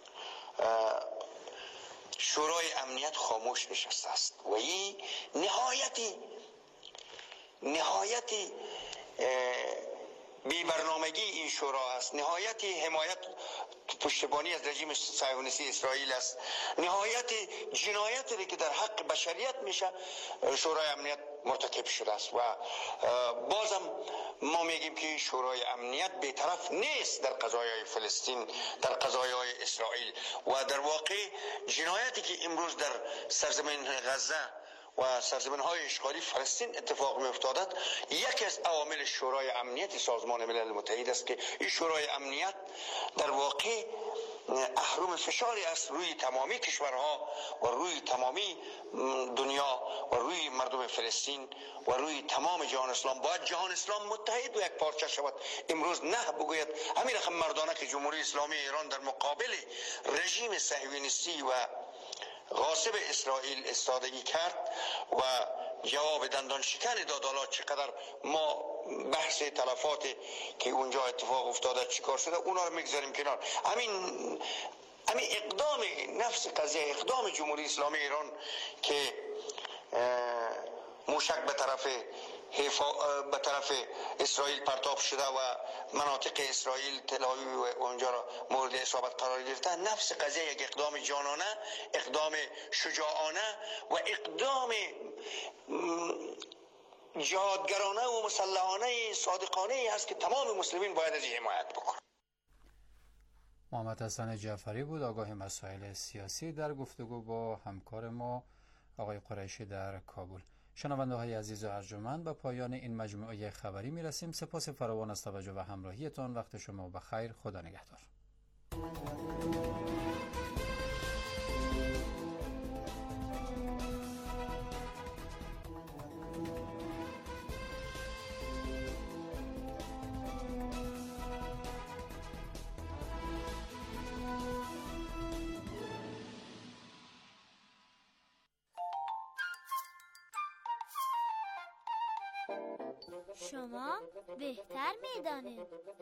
شورای امنیت خاموش نشسته است و این نهایتی نهایتی بی برنامگی این شورا است، نهایت حمایت پشتیبانی از رژیم صهیونیستی اسرائیل است، نهایت جنایتی که در حق بشریت میشه شورای امنیت مرتکب شده است. و بازم ما میگیم که شورای امنیت بی‌طرف نیست در قضایای فلسطین، در قضایای اسرائیل. و در واقع جنایتی که امروز در سرزمین غزه و سرزمین های اشغالی فلسطین اتفاق می افتادد، یکی از عوامل شورای امنیت سازمان ملل متحد است که این شورای امنیت در واقع اهرم فشاری است روی تمامی کشورها و روی تمامی دنیا و روی مردم فلسطین و روی تمام جهان اسلام. باید جهان اسلام متحد و یک پارچه شود. امروز نه بگوید همین رقم مردانه که جمهوری اسلامی ایران در مقابل رژیم صهیونیستی و غاصب اسرائیل استادگی کرد و جواب دندان شکن داد. حالا چقدر ما بحث تلفات که اونجا اتفاق افتاده چیکار شده اونا رو میگذاریم کنار. همین همین اقدام نفس قضیه، اقدام جمهوری اسلامی ایران که موشک به طرف به طرف اسرائیل پرتاب شده و مناطق اسرائیل تل آویو و اونجا را مورد اصابت قرار گرفته، نفس قضیه یک اقدام جانانه، اقدام شجاعانه و اقدام جهادگرانه و مسلحانه صادقانه است که تمام مسلمین باید از حمایت بکنند. محمد حسن جعفری بود، آگاه مسائل سیاسی، در گفتگو با همکار ما آقای قریشی در کابل. شنونده های عزیز و ارجمند، به پایان این مجموعه خبری می رسیم. سپاس فراوان از توجه و همراهیتان. وقت شما بخیر. خدا نگهدار. شما بهتر میدانید.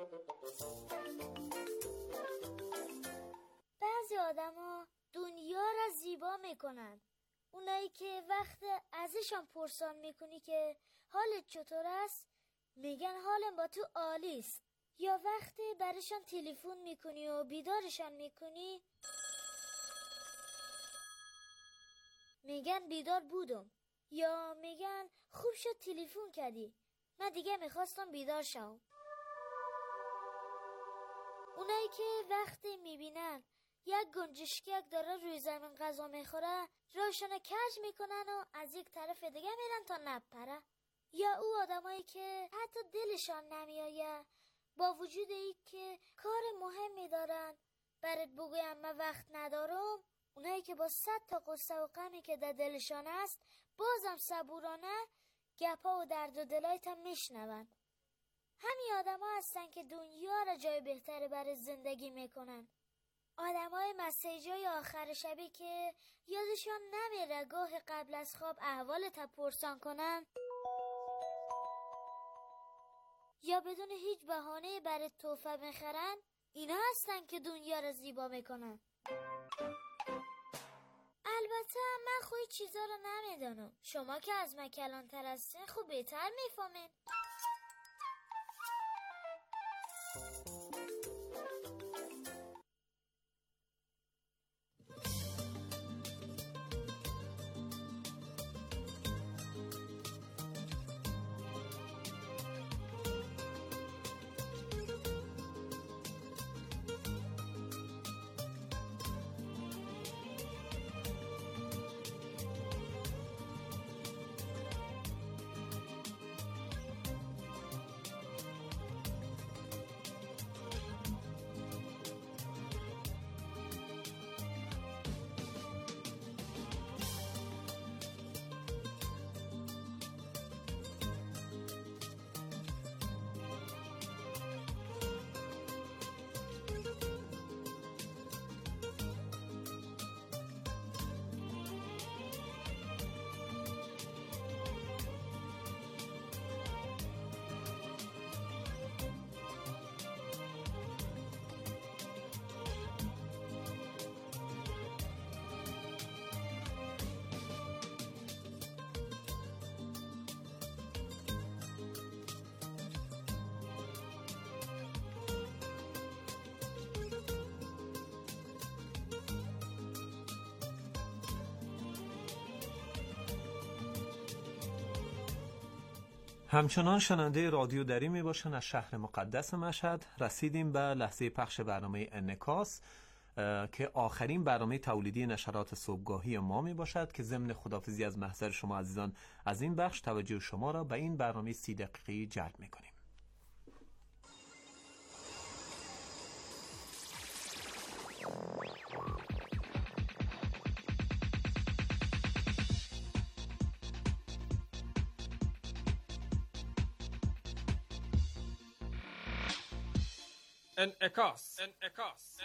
بعضی آدما دنیا را زیبا میکنن. اونایی که وقت ازشان پرسان میکنی که حالت چطور است میگن حالم با تو عالی است. یا وقتی برشان تلفن میکنی و بیدارشان میکنی میگن بیدار بودم. یا میگن خوب شد تلفن کردی، من دیگه میخواستم بیدار شم. اونایی که وقتی میبینن یک گنجشکک داره روی زمین غذا میخوره راشون کج میکنن و از یک طرف دیگه میرن تا نپره. یا او آدمایی که حتی دلشان نمیایه با وجود ای که کار مهمی دارن برات بگویم من وقت ندارم، اونایی که با صد تا قصه و غمی که در دلشان است بازم صبورانه گپا و درد و دلایت هم میشنون. همین آدم ها هستن که دنیا را جای بهتری برای زندگی میکنن. آدم های مسیج های آخر شبی که یادشان نمیره گاه قبل از خواب احوال تا پرسان کنن یا بدون هیچ بهانه برای تحفه میخرن. اینا هستن که دنیا را زیبا میکنن. البته من خوی چیزا رو نمیدانم. شما که از من کلانتر هستین خوب بهتر میفهمین. همچنان شنونده رادیو دری می باشن از شهر مقدس مشهد. رسیدیم به لحظه پخش برنامه انعکاس که آخرین برنامه تولیدی نشرات صبحگاهی ما می باشد که ضمن خداحافظی از محضر شما عزیزان از این بخش توجه شما را به این برنامه سی دقیقه‌ای جلب می کنیم. انعکاس انعکاس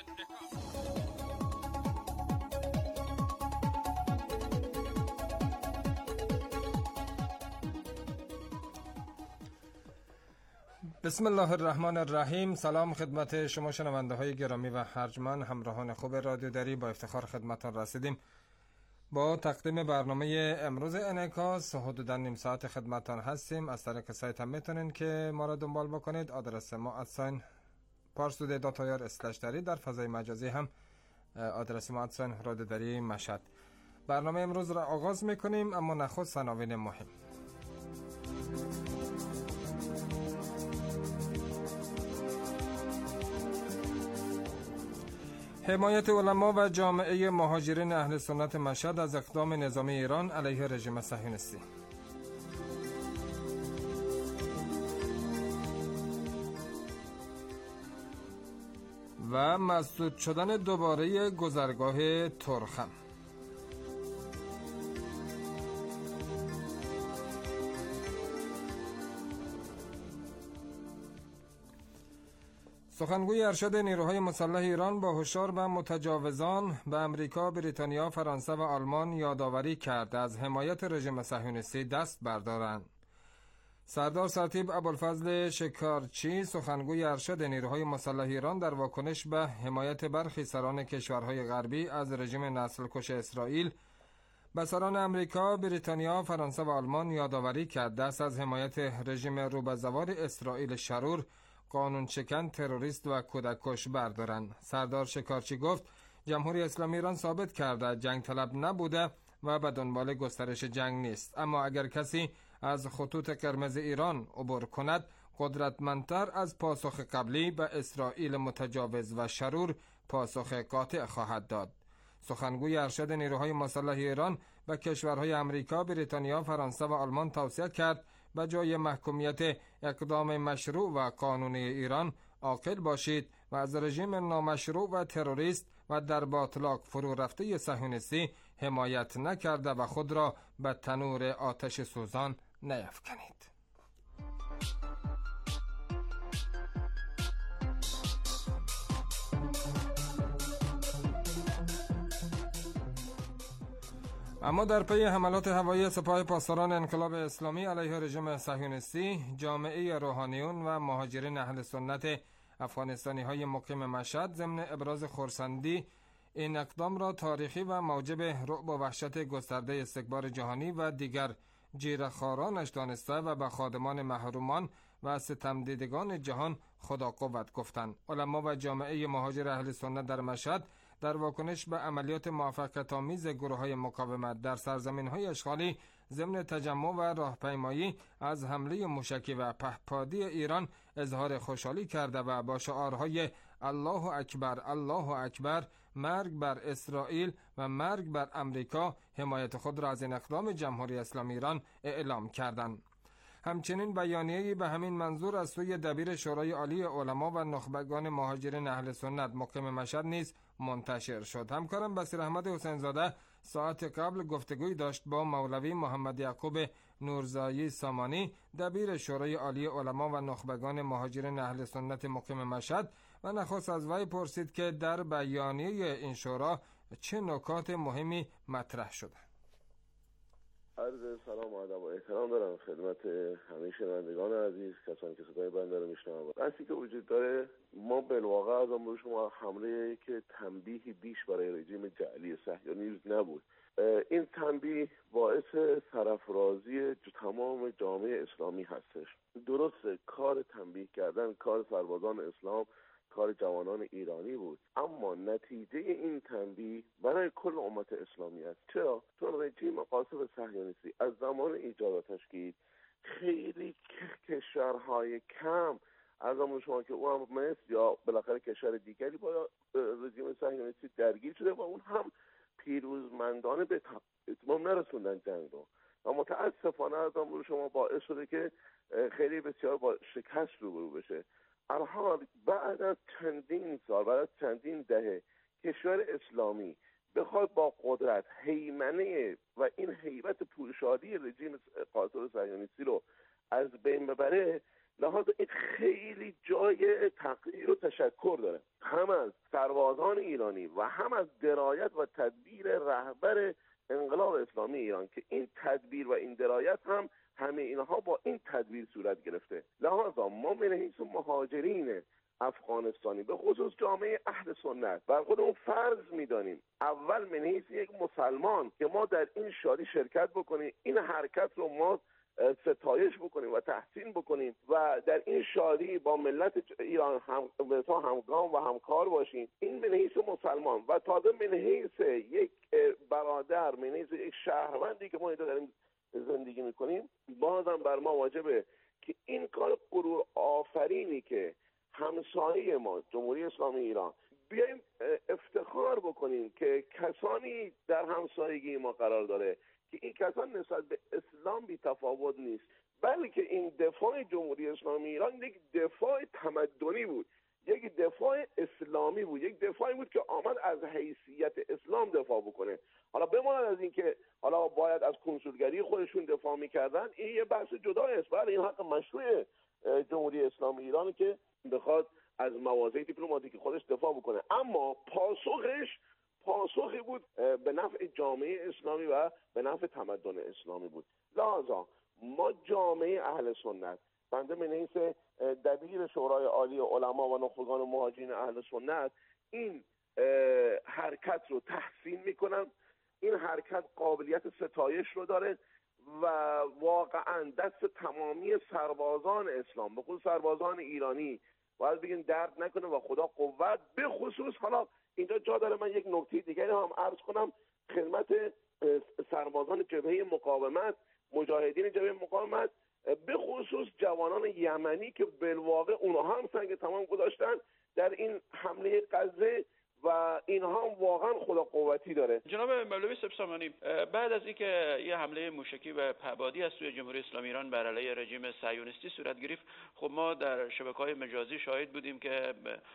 بسم الله الرحمن الرحیم. سلام خدمت شما شنونده های گرامی و ارجمند همراهان خوب رادیو دری. با افتخار خدمتتان رسیدیم با تقدیم برنامه امروز انعکاس. حدودا نیم ساعت خدمتتان هستیم. از طریق سایت هم میتونین که ما را دنبال بکنید. آدرس ما ادساین پارسوده داتایار اسلش دری، در فضای مجازی هم آدرس ما ادساین رادیو دری مشهد. برنامه امروز را آغاز میکنیم، اما نخست عناوین مهم. حمایت علما و جامعه مهاجرین اهل سنت مشهد از اقدام نظامی ایران علیه رژیم صهیونیستی. و مسدود شدن دوباره گذرگاه ترخم. سخنگوی ارشد نیروهای مسلح ایران با هشدار به متجاوزان به امریکا، بریتانیا، فرانسه و آلمان یادآوری کرد از حمایت رژیم صهیونیستی دست بردارند. سردار سرتیپ ابوالفضل شکارچی، سخنگوی ارشد نیروهای مسلح ایران، در واکنش به حمایت برخی سران کشورهای غربی از رژیم نسل‌کش اسرائیل به سران امریکا، بریتانیا، فرانسه و آلمان یادآوری کرد دست از حمایت رژیم روبه‌زوار اسرائیل شرور، قانون شکن، تروریست و کودککش بردارند. سردار شکارچی گفت جمهوری اسلامی ایران ثابت کرده جنگ طلب نبوده و به دنبال گسترش جنگ نیست، اما اگر کسی از خطوط قرمز ایران عبور کند، قدرتمندتر از پاسخ قبلی به اسرائیل متجاوز و شرور پاسخ قاطع خواهد داد. سخنگوی ارشد نیروهای مسلح ایران به کشورهای امریکا، بریتانیا، فرانسه و آلمان توصیه کرد به جای محکومیت اقدام مشروع و قانونی ایران عاقل باشید و از رژیم نامشروع و تروریست و در باطلاق فرو رفته صهیونیستی حمایت نکرده و خود را به تنور آتش سوزان نیفکنید. اما در پی حملات هوایی سپاه پاسداران انقلاب اسلامی علیه رژیم صهیونیستی، جامعه روحانیون و مهاجرین اهل سنت افغانستانی های مقیم مشهد ضمن ابراز خرسندی این اقدام را تاریخی و موجب رعب و وحشت گسترده استکبار جهانی و دیگر جیره‌خوارانش دانسته و به خادمان محرومان و ستمدیدگان جهان خدا قوت گفتند. علما و جامعه مهاجر اهل سنت در مشهد در واکنش به عملیات موفقیت‌آمیز گروه‌های مقاومت در سرزمین‌های اشغالی ضمن تجمع و راهپیمایی از حمله موشکی و پهپادی ایران اظهار خوشحالی کرده و با شعارهای الله اکبر الله اکبر، مرگ بر اسرائیل و مرگ بر امریکا حمایت خود را از این اقدام جمهوری اسلامی ایران اعلام کردند. همچنین بیانیه‌ای به همین منظور از سوی دبیر شورای عالی علما و نخبگان مهاجرین اهل سنت مقیم مشهد نیز منتشر شد. همکارم بصیر احمد حسین زاده ساعت قبل گفتگوی داشت با مولوی محمد یعقوب نورزایی سامانی، دبیر شورای عالی علما و نخبگان مهاجرین اهل سنت مقیم مشهد، و نخست از وی پرسید که در بیانیه این شورا چه نکات مهمی مطرح شده. عرض سلام و ادب و احترام دارم خدمت همه شنوندگان عزیز، کسانی که صدای بنده رو میشنوند. بحثی که وجود داره، ما بالواقع از امروز شما حمله که تنبیهی بیش برای رژیم جعلی صهیونیسم نبود. این تنبیه باعث سرافرازی تمام جامعه اسلامی هستش. درسته کار تنبیه کردن کار سربازان اسلام، کار جوانان ایرانی بود، اما نتیجه این تنبیه برای کل امت اسلامی است. چرا؟ چون رژیم قاصب صهیونیستی از زمان ایجاد و تشکیل خیلی کشورهای کم از آن شما که او هم مصر یا بالاخره کشور دیگری با رژیم صهیونیستی درگیر شده و اون هم پیروزمندانه به اتمام نرسوندن جنگ رو و متاسفانه از آن شما باعث شده که خیلی بسیار با شکست روبرو بشه. الان بعد از چندین سال، بعد از چندین دهه کشور اسلامی بخواد با قدرت هیمنه و این هیبت پولشادی رژیم قاصر صهیونیستی رو از بین ببره، لحاظا این خیلی جای تقدیر و تشکر داره، هم از سربازان ایرانی و هم از درایت و تدبیر رهبر انقلاب اسلامی ایران که این تدبیر و این درایت هم همه اینها با این تدبیر صورت گرفته. لحاظا ما من حیث مهاجرین افغانستانی به خصوص جامعه اهل سنت بر خودمون فرض میدانیم اول من حیث یک مسلمان که ما در این شادی شرکت بکنیم، این حرکت رو ما ستایش بکنیم و تحسین بکنیم و در این شادی با ملت ایران هم همگام و همکار باشیم. این من حیث مسلمان و تازه من حیث یک برادر، من حیث یک شهروندی که ما اینجا داریم زندگی میکنیم، بازم بر ما واجبه که این کار غرور آفرینی که همسایه ما جمهوری اسلامی ایران بیایم افتخار بکنیم که کسانی در همسایگی ما قرار داره که این کسان نسبت به اسلام بی تفاوت نیست، بلکه این دفاع جمهوری اسلامی ایران یک دفاع تمدنی بود، یک دفاع اسلامی بود، یک دفاعی بود که آمد از حیثیت اسلام دفاع بکنه. حالا بماند از این که حالا باید از کنسولگری خودشون دفاع میکردن، این یه بحث جدا است. بله این حق مشروع جمهوری اسلامی ایران که بخواد از مواضع دیپلماتیک خودش دفاع بکنه، اما پاسخش پاسخی بود به نفع جامعه اسلامی و به نفع تمدن اسلامی بود. لذا ما جامعه اهل سنت، بنده من حیث دبیر شورای عالی علما و نخبگان مهاجرین اهل سنت این حرکت رو تحسین میکنم. این حرکت قابلیت ستایش رو داره و واقعا دست تمامی سربازان اسلام، به خصوص سربازان ایرانی، باید بگیم درد نکنه و خدا قوت. به خصوص حالا اینجا جا داره من یک نکته دیگری هم عرض کنم خدمت سربازان جبهه مقاومت، مجاهدین جبهه مقاومت، به خصوص جوانان یمنی که بالواقع اونها هم سنگ تمام گذاشتن در این حمله غزه و اینها هم واقعا خدا قوتی داره. جناب مولوی سبسامانی، بعد از اینکه یه حمله موشکی و پهپادی از سوی جمهوری اسلامی ایران بر علیه رژیم صهیونیستی صورت گرفت، خب ما در شبکه‌های مجازی شاهد بودیم که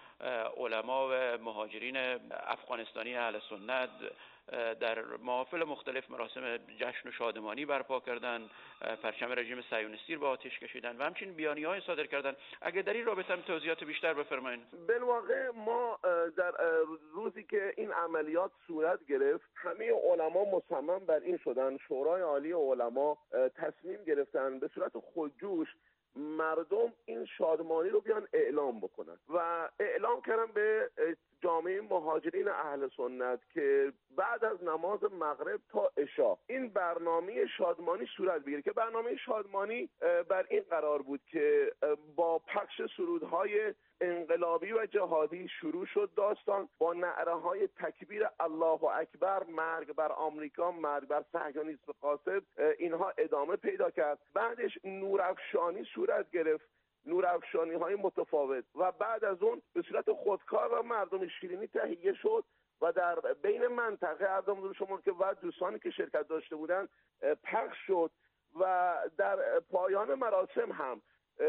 علما و مهاجرین افغانستانی اهل سنت در محافل مختلف مراسم جشن و شادمانی برپا کردن، پرچم رژیم صهیونیستی رو به آتش کشیدن و همچنین بیانیه‌های صادر کردن. اگه در این رابطه هم توضیحات بیشتر بفرمایید. بالواقع ما در روزی که این عملیات صورت گرفت همه علما مصمم بر این شدن، شورای عالی علما تصمیم گرفتن به صورت خودجوش مردم این شادمانی رو بیان اعلام بکنن و اعلام کردن به جامعه مهاجرین اهل سنت که بعد از نماز مغرب تا عشا این برنامه شادمانی صورت بگیره، که برنامه شادمانی بر این قرار بود که با پخش سرودهای انقلابی و جهادی شروع شد داستان، با نعره های تکبیر الله اکبر، مرگ بر آمریکا، مرگ بر صهیونیسم قاصد، اینها ادامه پیدا کرد. بعدش نورافشانی صورت گرفت، نورافشانی های متفاوت، و بعد از اون به صورت خودکار و مردم شیرینی تهیه شد و در بین منطقه اردم شما که و دوستانی که شرکت داشته بودن پخش شد و در پایان مراسم هم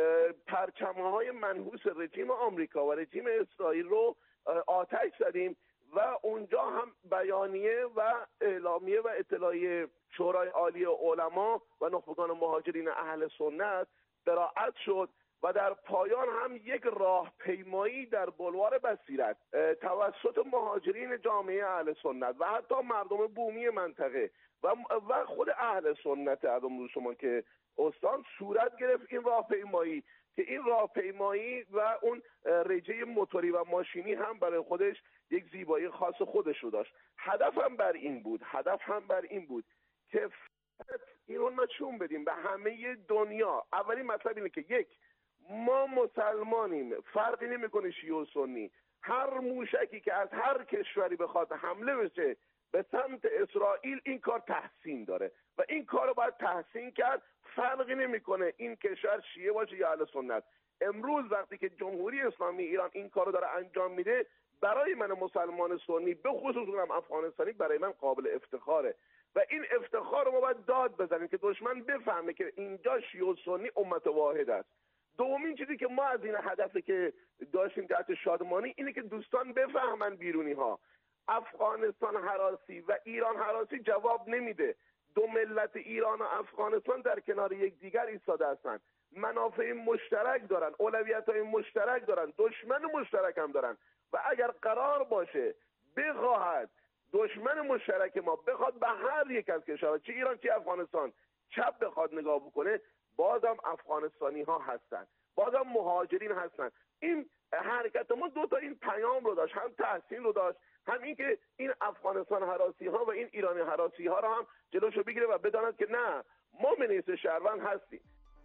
پرچم‌های منحوس رژیم آمریکا و رژیم اسرائیل رو آتش زدیم و اونجا هم بیانیه و اعلامیه و اطلاعیه شورای عالی علما و نخبگان مهاجرین اهل سنت قرائت شد و در پایان هم یک راهپیمایی در بلوار بصیرت توسط مهاجرین جامعه اهل سنت و حتی مردم بومی منطقه و و خود اهل سنت ادم شما که استان صورت گرفت این راهپیمایی، که این راهپیمایی و اون رجه موتوری و ماشینی هم برای خودش یک زیبایی خاص خودش رو داشت. هدف هم بر این بود هدف هم بر این بود که این رو نشون بدیم به همه دنیا. اولین مطلب اینه که یک، ما مسلمانیم، فرقی نمیکنه شیعه و سنی. هر موشکی که از هر کشوری بخواد حمله بشه به سمت اسرائیل این کار تحسین داره و این کار رو باید تحسین کرد، فرقی نمیکنه این کشور شیعه باشه یا اهل سنت. امروز وقتی که جمهوری اسلامی ایران این کارو داره انجام میده، برای من مسلمان سنی به خصوص اونم افغانستانی برای من قابل افتخاره و این افتخار رو ما باید داد بزنیم که دشمن بفهمه که اینجا شیعه و سنی امت واحد است. دومین چیزی که ما از این هدفی که داشتیم تحت شادمانی اینه که دوستان بفهمن بیرونی ها افغانستان هراسی و ایران هراسی جواب نمیده. دو ملت ایران و افغانستان در کنار یکدیگر ایستاده هستند، منافع مشترک دارن، اولویت‌های مشترک دارن، دشمن مشترک هم دارن و اگر قرار باشه بخواهد دشمن مشترک ما بخواد به هر یک از کشورها چه ایران چه افغانستان چپ بخواد نگاه بکنه، بازم افغانستانی ها هستن، بازم مهاجرین هستن. این حرکت ما دو تا این پیام رو داشت، هم تحسین رو داشت، هم این که این افغانستان هراسی ها و این ایرانی هراسی ها رو هم جلوشو بگیره و بداند که نه، ما منیس شهروند هستیم.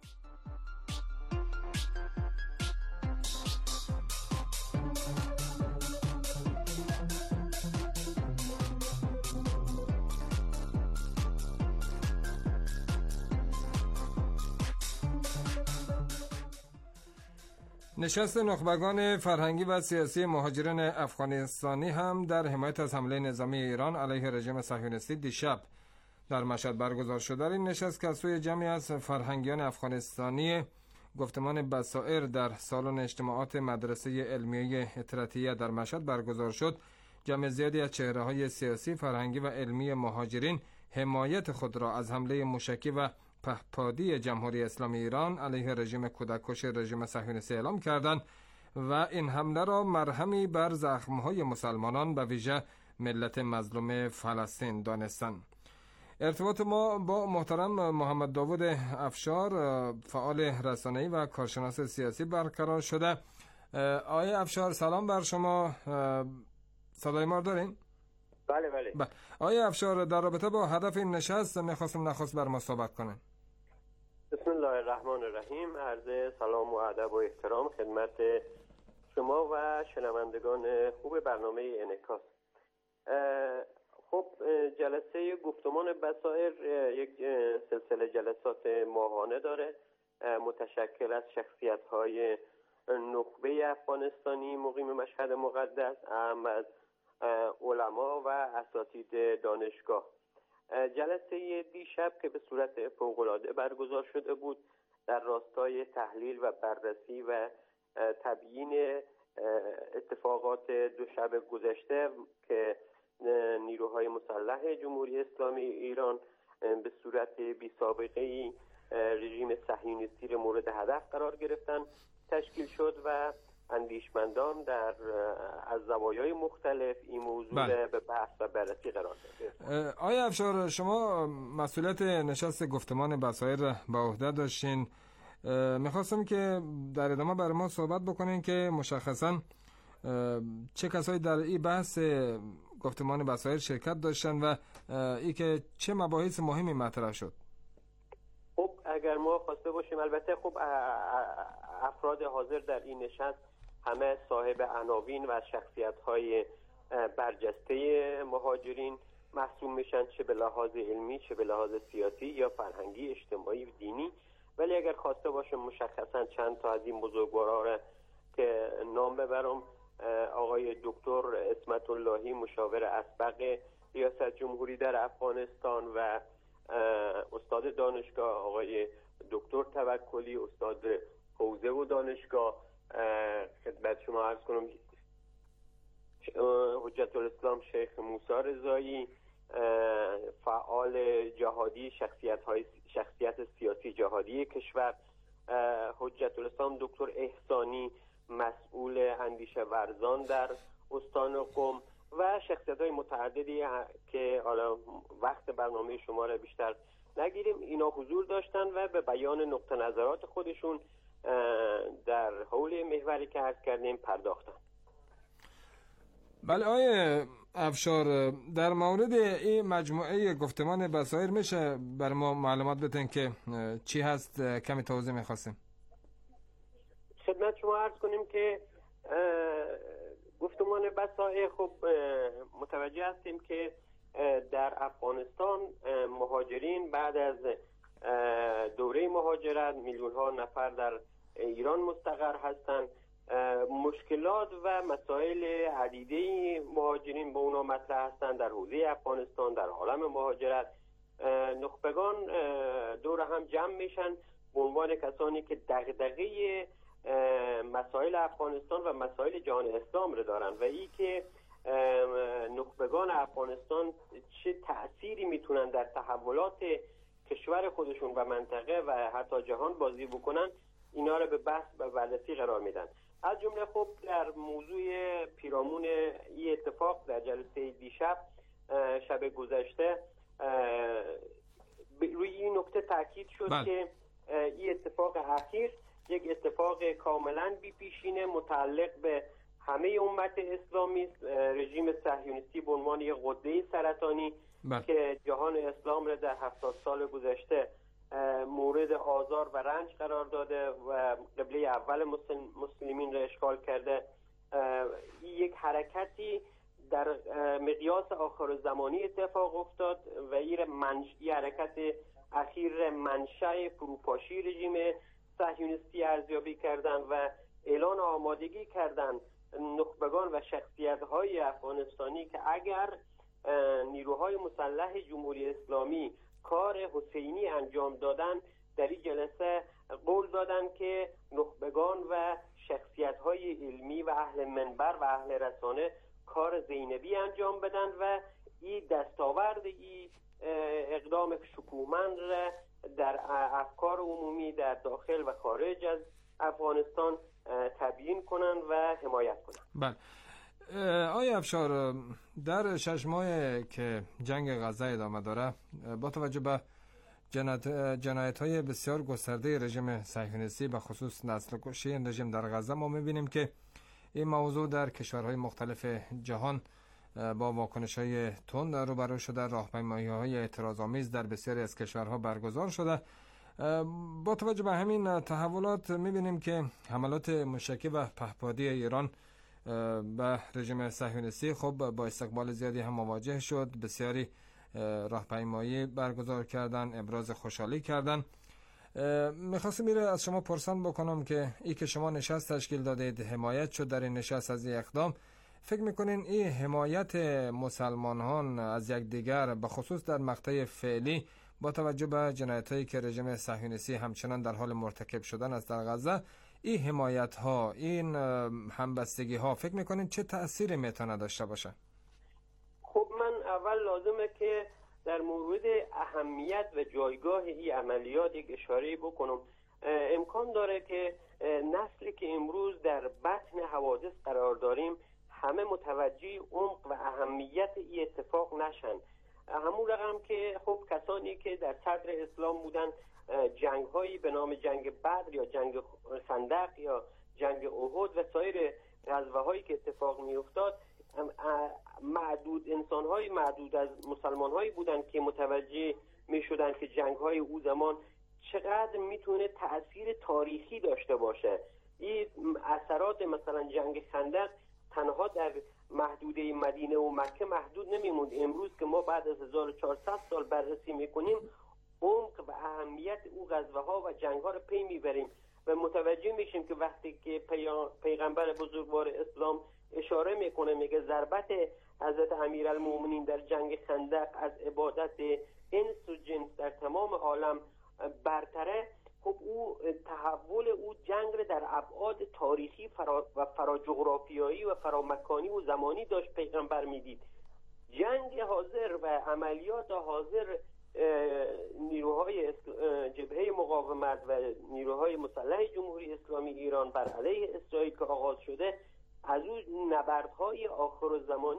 نشست نخبگان فرهنگی و سیاسی مهاجرین افغانستانی هم در حمایت از حمله نظامی ایران علیه رژیم صهیونیستی دیشب در مشهد برگزار شد. در این نشست که از سوی جمعی از فرهنگیان افغانستانی گفتمان بصائر در سالن اجتماعات مدرسه علمیه اطرتیه در مشهد برگزار شد، جمع زیادی از چهره‌های سیاسی، فرهنگی و علمی مهاجرین حمایت خود را از حمله موشکی و پهپادی جمهوری اسلامی ایران علیه رژیم کودککش رژیم صهیونیستی اعلام کردند و این حمله را مرهمی بر زخم‌های مسلمانان به ویژه ملت مظلوم فلسطین دانستند. ارتباط ما با محترم محمد داوود افشار، فعال رسانه‌ای و کارشناس سیاسی برقرار شده. آقای افشار سلام بر شما، صدای ما دارین؟ بله بله. آقای افشار، در رابطه با هدف این نشست میخواستم نخست بر ما صحبت کنن. بسم الله الرحمن الرحیم. عرض سلام و ادب و احترام خدمت شما و شنوندگان خوب برنامه انعکاس. خب جلسه گفتمان بصائر یک سلسله جلسات ماهانه داره، متشکل از شخصیت‌های نخبه افغانستانی مقیم مشهد مقدس، اهم از علما و اساتید دانشگاه. جلسه دیشب که به صورت فوق‌العاده برگزار شده بود در راستای تحلیل و بررسی و تبیین اتفاقات دو شب گذشته که نیروهای مسلح جمهوری اسلامی ایران به صورت بی سابقه‌ای رژیم صهیونیستی را مورد هدف قرار گرفتن تشکیل شد و اندیشمندان در از زوایای مختلف این موضوع بله. به بحث و بررسی قرار دادند. آیا افشار، شما مسئولیت نشست گفتمان بصائر به عهده داشتین، میخواستم که در ادامه برای ما صحبت بکنین که مشخصا چه کسایی در این بحث گفتمان بصائر شرکت داشتن و ای که چه مباحث مهمی مطرح شد. خب اگر ما خواسته باشیم، البته خب افراد حاضر در این نشست همه صاحب عناوین و شخصیت‌های برجسته مهاجرین محسوب میشن، چه به لحاظ علمی چه به لحاظ سیاسی یا فرهنگی، اجتماعی و دینی. ولی اگر خواسته باشم مشخصا چند تا از این بزرگوارا را که نام ببرم، آقای دکتر اسمت اللهی مشاور اسبق ریاست جمهوری در افغانستان و استاد دانشگاه آقای دکتر توکلی استاد حوزه و دانشگاه، خدمت شما عرض کنم حجت الاسلام شیخ موسی رضایی فعال جهادی، شخصیت های شخصیت سیاسی جهادی کشور، حجت الاسلام دکتر احسانی مسئول اندیشه ورزان در استان قم و شخصیت های متعددی که حالا وقت برنامه شما را بیشتر نگیریم، اینا حضور داشتن و به بیان نقطه نظرات خودشون در حول محوری که عرض کردیم پرداختن. بله آقای افشار، در مورد این مجموعه گفتمان بصائر میشه بر ما معلومات بدین که چی هست؟ کمی توضیح میخواستیم. خدمت شما عرض کنیم که گفتمان بصائر خب متوجه هستیم که در افغانستان مهاجرین بعد از دوره مهاجرت، میلیون ها نفر در ایران مستقر هستند. مشکلات و مسائل عدیده مهاجرین با اونا مطرح هستند در حوزه افغانستان، در عالم مهاجرت. نخبگان دور هم جمع میشن به عنوان کسانی که دغدغه مسائل افغانستان و مسائل جهان اسلام رو دارن و ای که نخبگان افغانستان چه تأثیری میتونن در تحولات کشور خودشون و منطقه و حتی جهان بازی بکنن، اینا رو به بحث و بررسی قرار میدن. از جمله خب در موضوع پیرامون این اتفاق در جلسه دیشب شب گذشته روی این نکته تاکید شد بل. که این اتفاق اخیر یک اتفاق کاملا بی پیشینه متعلق به همه امت اسلامی است. رژیم صهیونیستی به عنوان یک غده سرطانی بل. که جهان اسلام را در هفتاد سال گذشته مورد آزار و رنج قرار داده و قبله اول مسلم مسلمین را اشغال کرده. این یک حرکتی در مقیاس آخر زمانی اتفاق افتاد و این منشی حرکت اخیر منشأ فروپاشی رژیم صهیونیستی ارزیابی کردن و اعلان آمادگی کردن نخبگان و شخصیت‌های افغانستانی که اگر نیروهای مسلح جمهوری اسلامی کار حسینی انجام دادن، در این جلسه قول دادن که نخبگان و شخصیت‌های علمی و اهل منبر و اهل رسانه کار زینبی انجام بدن و این دستاورد این اقدام شکوهمند را در افکار عمومی در داخل و خارج از افغانستان تبیین کنن و حمایت کنن. بله. آقای افشار، در شش ماه که جنگ غزه ادامه داره، با توجه به جنایت‌های بسیار گسترده رژیم صهیونیستی به خصوص نسل کشی این رژیم در غزه، ما می‌بینیم که این موضوع در کشورهای مختلف جهان با واکنش‌های تند روبرو شده. راهپیمایی‌های اعتراض‌آمیز در بسیاری از کشورها برگزار شده. با توجه به همین تحولات می‌بینیم که حملات موشکی و پهپادی ایران به رژیم صهیونیستی خب با استقبال زیادی هم مواجه شد. بسیاری راهپیمایی برگزار کردن، ابراز خوشحالی کردن. میخواستم میره از شما پرسان بکنم که ای که شما نشست تشکیل دادید، حمایت شد در این نشست از این اقدام، فکر میکنین این حمایت مسلمانان از یکدیگر به خصوص در مقطع فعلی با توجه به جنایتایی که رژیم صهیونیستی همچنان در حال مرتکب شدن است در غزه، این حمایت ها، این همبستگی ها، فکر میکنین چه تأثیری میتونه داشته باشه؟ خب من اول لازمه که در مورد اهمیت و جایگاه این عملیات یک اشاره بکنم. امکان داره که نسلی که امروز در بطن حوادث قرار داریم همه متوجه عمق و اهمیت این اتفاق نشن. همون رقم که خب کسانی که در صدر اسلام بودن، جنگ هایی به نام جنگ بدر یا جنگ خندق یا جنگ احد و سایر غزوه هایی که اتفاق می افتاد، معدود انسان های معدود از مسلمان هایی بودن که متوجه می شدن که جنگ های او زمان چقدر میتونه تأثیر تاریخی داشته باشه. این اثرات مثلا جنگ خندق تنها در محدوده مدینه و مکه محدود نمیموند. امروز که ما بعد از هزار و چهارصد سال بررسی میکنیم، عمق و اهمیت او غزوه ها و جنگ ها رو پی میبریم و متوجه میشیم که وقتی که پیغمبر بزرگوار اسلام اشاره میکنه، میگه ضربت حضرت امیرالمومنین در جنگ خندق از عبادت انس و جنس در تمام عالم برتره، خب او تحول او جنگ رو در ابعاد تاریخی فرا و فراجغرافیایی و فرامکانی و زمانی داشت پیغمبر میدید. جنگ حاضر و عملیات حاضر نیروهای جبهه مقاومت و نیروهای مسلح جمهوری اسلامی ایران بر علیه اسرائیل که آغاز شده، از اون نبردهای آخر الزمانی